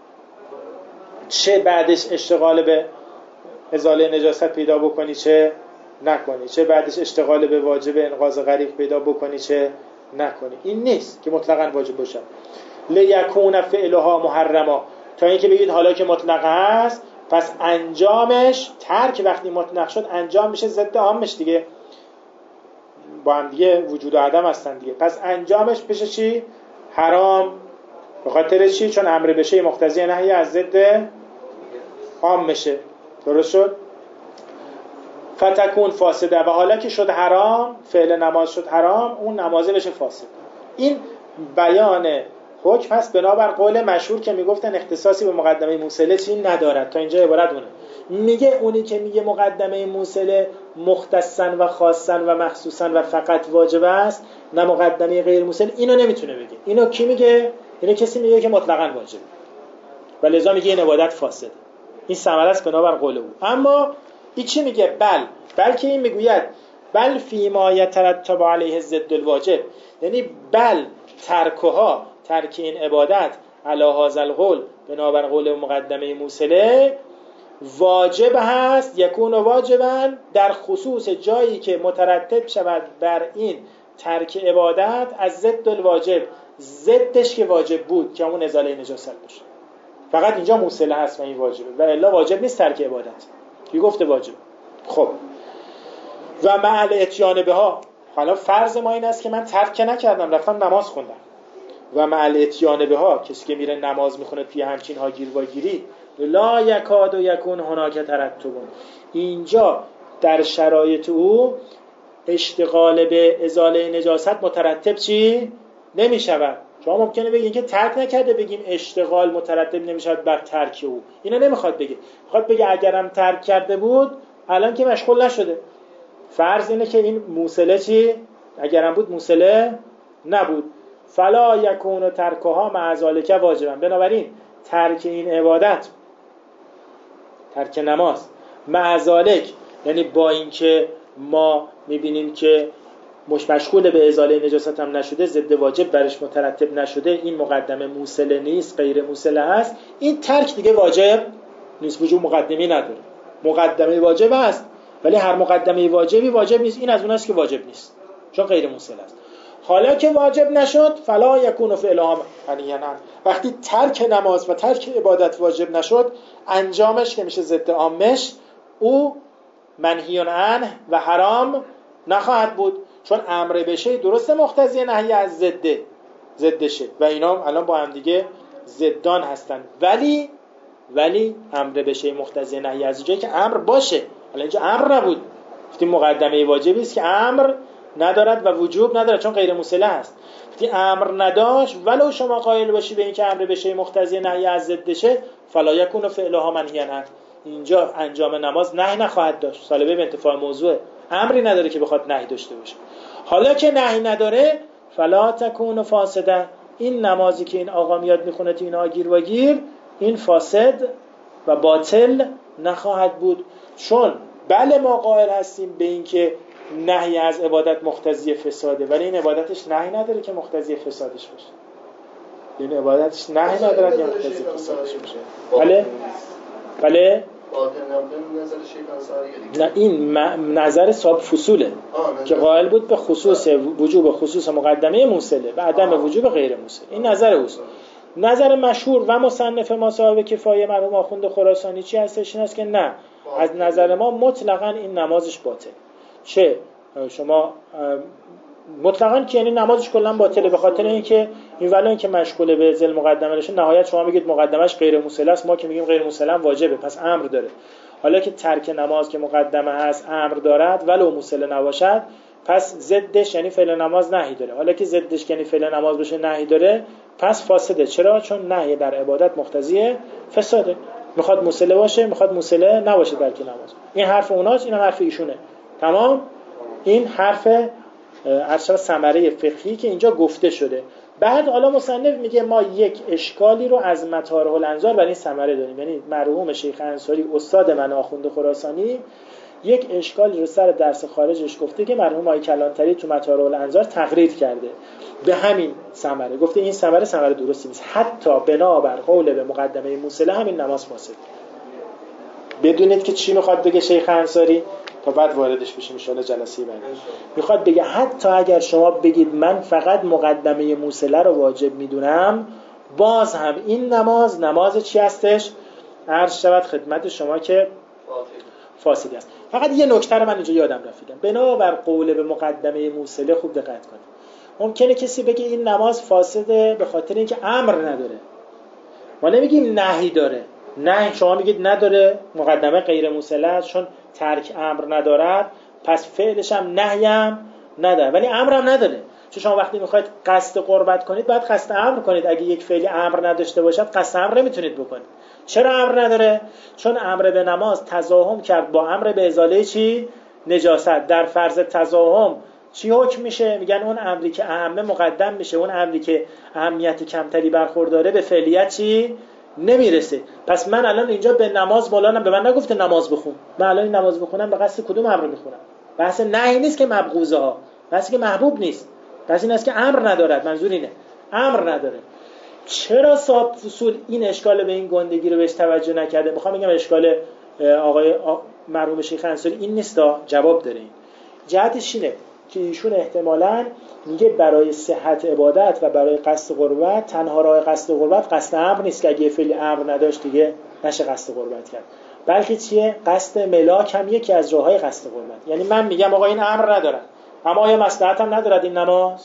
چه بعدش اشتغال به ازاله نجاست پیدا بکنی چه نکنی، چه بعدش اشتغال به واجب انقاذ غریق پیدا بکنی چه نکنی، این نیست که مطلقاً واجب باشه. لیکون فعلها محرما، تا اینکه بگید حالا که مطلق هست پس انجامش، ترک وقتی مطلق شد انجام میشه ضد عامش دیگه، با هم دیگه وجود و عدم هستن دیگه، پس انجامش بشه چی؟ حرام. به خاطر چی؟ چون امر بشه مقتضی نهی از ضد عام میشه. درست شد؟ فتکون فاسده، و حالا که شد حرام، فعل نماز شد حرام، اون نمازه بشه فاسد. این بیان حکم هست بنابر قول مشهور که میگفتن اختصاصی به مقدمه موصله چی ندارد. تا اینجا عبارت اونه. میگه اونی که میگه مقدمه موصله مختصن و خاصن و مخصوصن و فقط واجب است، نه مقدمه غیر موصله، اینو نمیتونه بگه. اینو کی میگه؟ اینو کسی میگه که مطلقاً واجب، و لذا میگه این عبادت فاسد. این ثمره است بنابر قول او. اما این چی میگه؟ بل، بلکه این میگوید بل فیما یترتب علیه ضد الواجب، یعنی بل ترکها، ترک این عبادت علی هذا القول، بنابر قول مقدمه موصله، واجب هست، یکون واجبا در خصوص جایی که مترتب شود بر این ترک عبادت از ضد الواجب، ضدش که واجب بود که اون ازاله نجاست باشه. فقط اینجا موصله هست و این واجبه، و الا واجب نیست ترک عبادت. کی گفته واجب؟ خب و مع الاتیان بها، حالا فرض ما این است که من ترک نکردم، رفتم نماز خوندم، و مع الاتیان بها، کسی که میره نماز میخونه توی همچین ها گیرواگیری، لا یکاد و یکون هناک ترتبون، اینجا در شرایط او اشتغال به ازاله نجاست مترتب چی؟ نمی شود. شما ممکنه بگین که ترک نکرده، بگیم اشتغال مترتب نمی شود بر ترک او، اینو نمیخواد بگه، میخواد بگه اگرم ترک کرده بود الان که مشغول نشده. فرض اینه که این موصله چی؟ اگرم بود موصله نبود. فلا یکون ترکها مع ذالک واجبا، بنابراین ترک این عبادت، ترک نماز مع ذالک، یعنی با اینکه ما میبینیم که مش مشغول به ازاله نجاست هم نشده، ضد واجب برش مترتب نشده، این مقدمه موصله نیست، غیر موصله هست، این ترک دیگه واجب نیست، وجود مقدمه نداره. مقدمه واجب است ولی هر مقدمه واجبی واجب نیست، این از اوناست که واجب نیست چون غیر موصله است. حالا که واجب نشد فلا یکون فعلها منهیاً، وقتی ترک نماز و ترک عبادت واجب نشد، انجامش که میشه ضد عامش، او منهی عنه و حرام نخواهد بود، چون امر بشه درست مقتضی نهی از ضد ضدشه و اینا الان با هم دیگه ضدان هستن، ولی ولی امر بشه مقتضی نهی از جایی که امر باشه. الان اینجا امر نبود، گفتیم مقدمه واجبی است که امر ندارد و وجوب ندارد چون غیر موصله است. وقتی امر نداشت ولو شما قائل باشی به این که امر بشه مقتضی نهی از ضدشه، فلا یکون فعلها منهیا عنه، اینجا انجام نماز نهی نخواهد داشت. سالبه به انتفاع موضوع، امری نداره که بخواد نهی داشته باشه. حالا که نهی نداره فلا تکون فاسده، این نمازی که این آقا میاد میخونه تو این آگیر و گیر، این فاسد و باطل نخواهد بود. چون بله ما قائل هستیم به این که نهی از عبادت مقتضی فساده، ولی این عبادتش نهی نداره که مقتضی فسادش باشه. این عبادتش نهی نداره که مقتضی فسادش باشه. بله بله نظر شیخ انصاری، نه این نظر صاحب فصوله که قائل بود به خصوص وجوب خصوص مقدمه موصله و عدم وجوب غیر موصله. این نظر اوست. نظر مشهور و مصنف ما صاحب کفایه مرحوم آخوند خراسانی چی هستش؟ این است که نه، از نظر ما مطلقاً این نمازش باطل. چه شما مطلقاً که یعنی نمازش کلا باطله، به خاطر اینکه این ولی اینکه مشغول به ذل مقدمه نشه، نهایت شما میگید مقدمش غیر موصله است، ما که میگیم غیر موصله واجبه، پس امر داره. حالا که ترک نماز که مقدمه هست امر دارد ولو موصله نباشد، پس ضدش یعنی فعل نماز نهی داره. حالا که ضدش یعنی فعل نماز بشه نهی داره، پس فاسده. چرا؟ چون نهی در عبادت مقتضی فساده. میخواد موصله باشه، میخواد موصله نباشه در که نماز. این حرف اوناست، این هم حرف ایشونه. تمام. این حرف ارشد ثمره فقهی که اینجا گفته شده. بعد حالا مصنف میگه ما یک اشکالی رو از مطارح الانظار برای این ثمره داریم. یعنی مرحوم شیخ انصاری استاد من آخوند خراسانی یک اشکالی رو سر درس خارجش گفته که مرحوم آقای کلانتری تو مطارح الانظار تقریر کرده به همین ثمره. گفته این ثمره ثمره درستی نیست، حتی بنابر قول به مقدمه موصله همین نماز فاسد. بدونید که چی میخواد بگه شیخ انصاری تا بعد واردش بشیم ان شاء الله جلسه بعد. میخواد بگه حتی اگر شما بگید من فقط مقدمه موصله رو واجب میدونم، باز هم این نماز نماز چی هستش؟ عرض شود خدمت شما که فاسد است. فقط یه نکته رو من اینجا یادم رفت. بنابر قول به مقدمه موصله خوب دقت کنید. ممکنه کسی بگه این نماز فاسده به خاطر اینکه امر نداره. ما نمیگیم نهی داره. نه، شما میگید نداره، مقدمه غیر موصله است، چون ترک امر ندارد، پس فعلش هم نهی هم نداره، ولی امر هم نداره. چون شما وقتی میخواید قصد قربت کنید باید قصد امر کنید. اگه یک فعلی امر نداشته باشد قصد امر نمیتونید بکنید. چرا امر نداره؟ چون امر به نماز تزاحم کرد با امر به ازاله چی؟ نجاست. در فرض تزاحم چی حکم میشه؟ میگن اون امری که اهمه مقدم میشه، اون امری که اهمیت کمتری برخورداره به فعلیت چی؟ نمیرسه. پس من الان اینجا به نماز مولانا به من نگفته نماز بخون، من الان این نماز بخونم به قصد کدوم امر میخونم؟ بحث نهی نیست که مبغوضه ها، بحثی که محبوب نیست، بحث این است که امر ندارد. منظور اینه امر نداره. چرا صاحب فصول این اشکال به این گندگی رو بهش توجه نکرده؟ میخوام بگم اشکال آقای مرحوم شیخ انصاری این نیستا، جواب داره. این جهتش اینه که ایشون احتمالاً میگه برای صحت عبادت و برای قصد قربت تنها راه قصد قربت قصد امر نیست که اگه فعل امر نداشت دیگه نشه قصد قربت کرد، بلکه چیه؟ قصد ملاک هم یکی از راههای قصد قربت. یعنی من میگم آقا این امر نداره، اما آیا مصلحت هم ندارد این نماز؟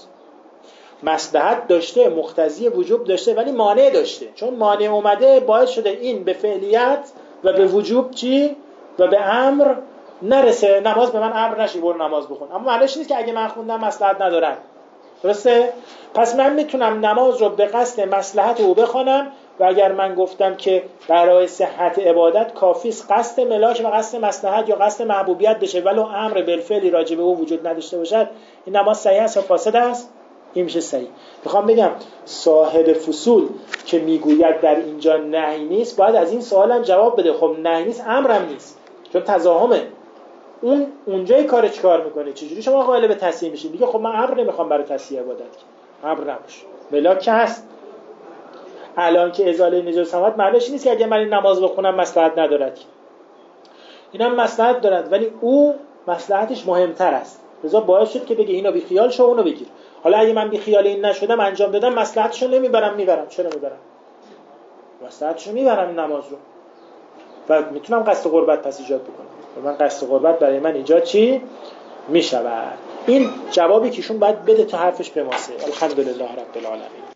مصلحت داشته، مقتضی وجوب داشته، ولی مانع داشته. چون مانع اومده باعث شده این به فعلیت و به وجوب چی؟ و به امر نرسه. نماز به من امر نشی برو نماز بخون، اما معنیش نیست که اگه من خوندم مصلحت ندارد. درسته؟ پس من میتونم نماز رو به قصد مصلحت او بخونم و اگر من گفتم که برای صحت عبادت کافی است قصد ملاک و قصد مصلحت یا قصد محبوبیت بشه ولو امر بالفعل راجع به او وجود نداشته باشد، این نماز صحیح است یا فاسد است؟ این میشه صحیح. میخوام بگم صاحب فصول که میگوید در اینجا نهی نیست باید از این سوال هم جواب بده. خب نهی نیست امرم نیست، چون تزاحمه. اون اونجای کار چیکار میکنه؟ چجوری شما قائل به تصحیح میشید؟ دیگه خب من امر نمیخوام برای تصحیح عبادت که امر نباشه، ملاک که هست. الان که ازاله نجاست سمات معنیش نیست که اگه من این نماز بخونم مصلحت ندارد، اینم مصلحت دارد ولی او مصلحتش مهمتر است، لذا باعث شد که بگه اینو بی خیال شو اونو بگیر. حالا اگه من بی خیال این نشدم انجام دادم مصلحتشو نمیبرم، میبرم. چرا میبرم؟ مصلحتشو میبرم این نماز رو و میتونم قصد قربت پس ایجاد بکنم و من قصد قربت برای من ایجاد چی میشود. این جوابی که ایشون باید بده تا حرفش بماسه. الحمدلله رب العالمین.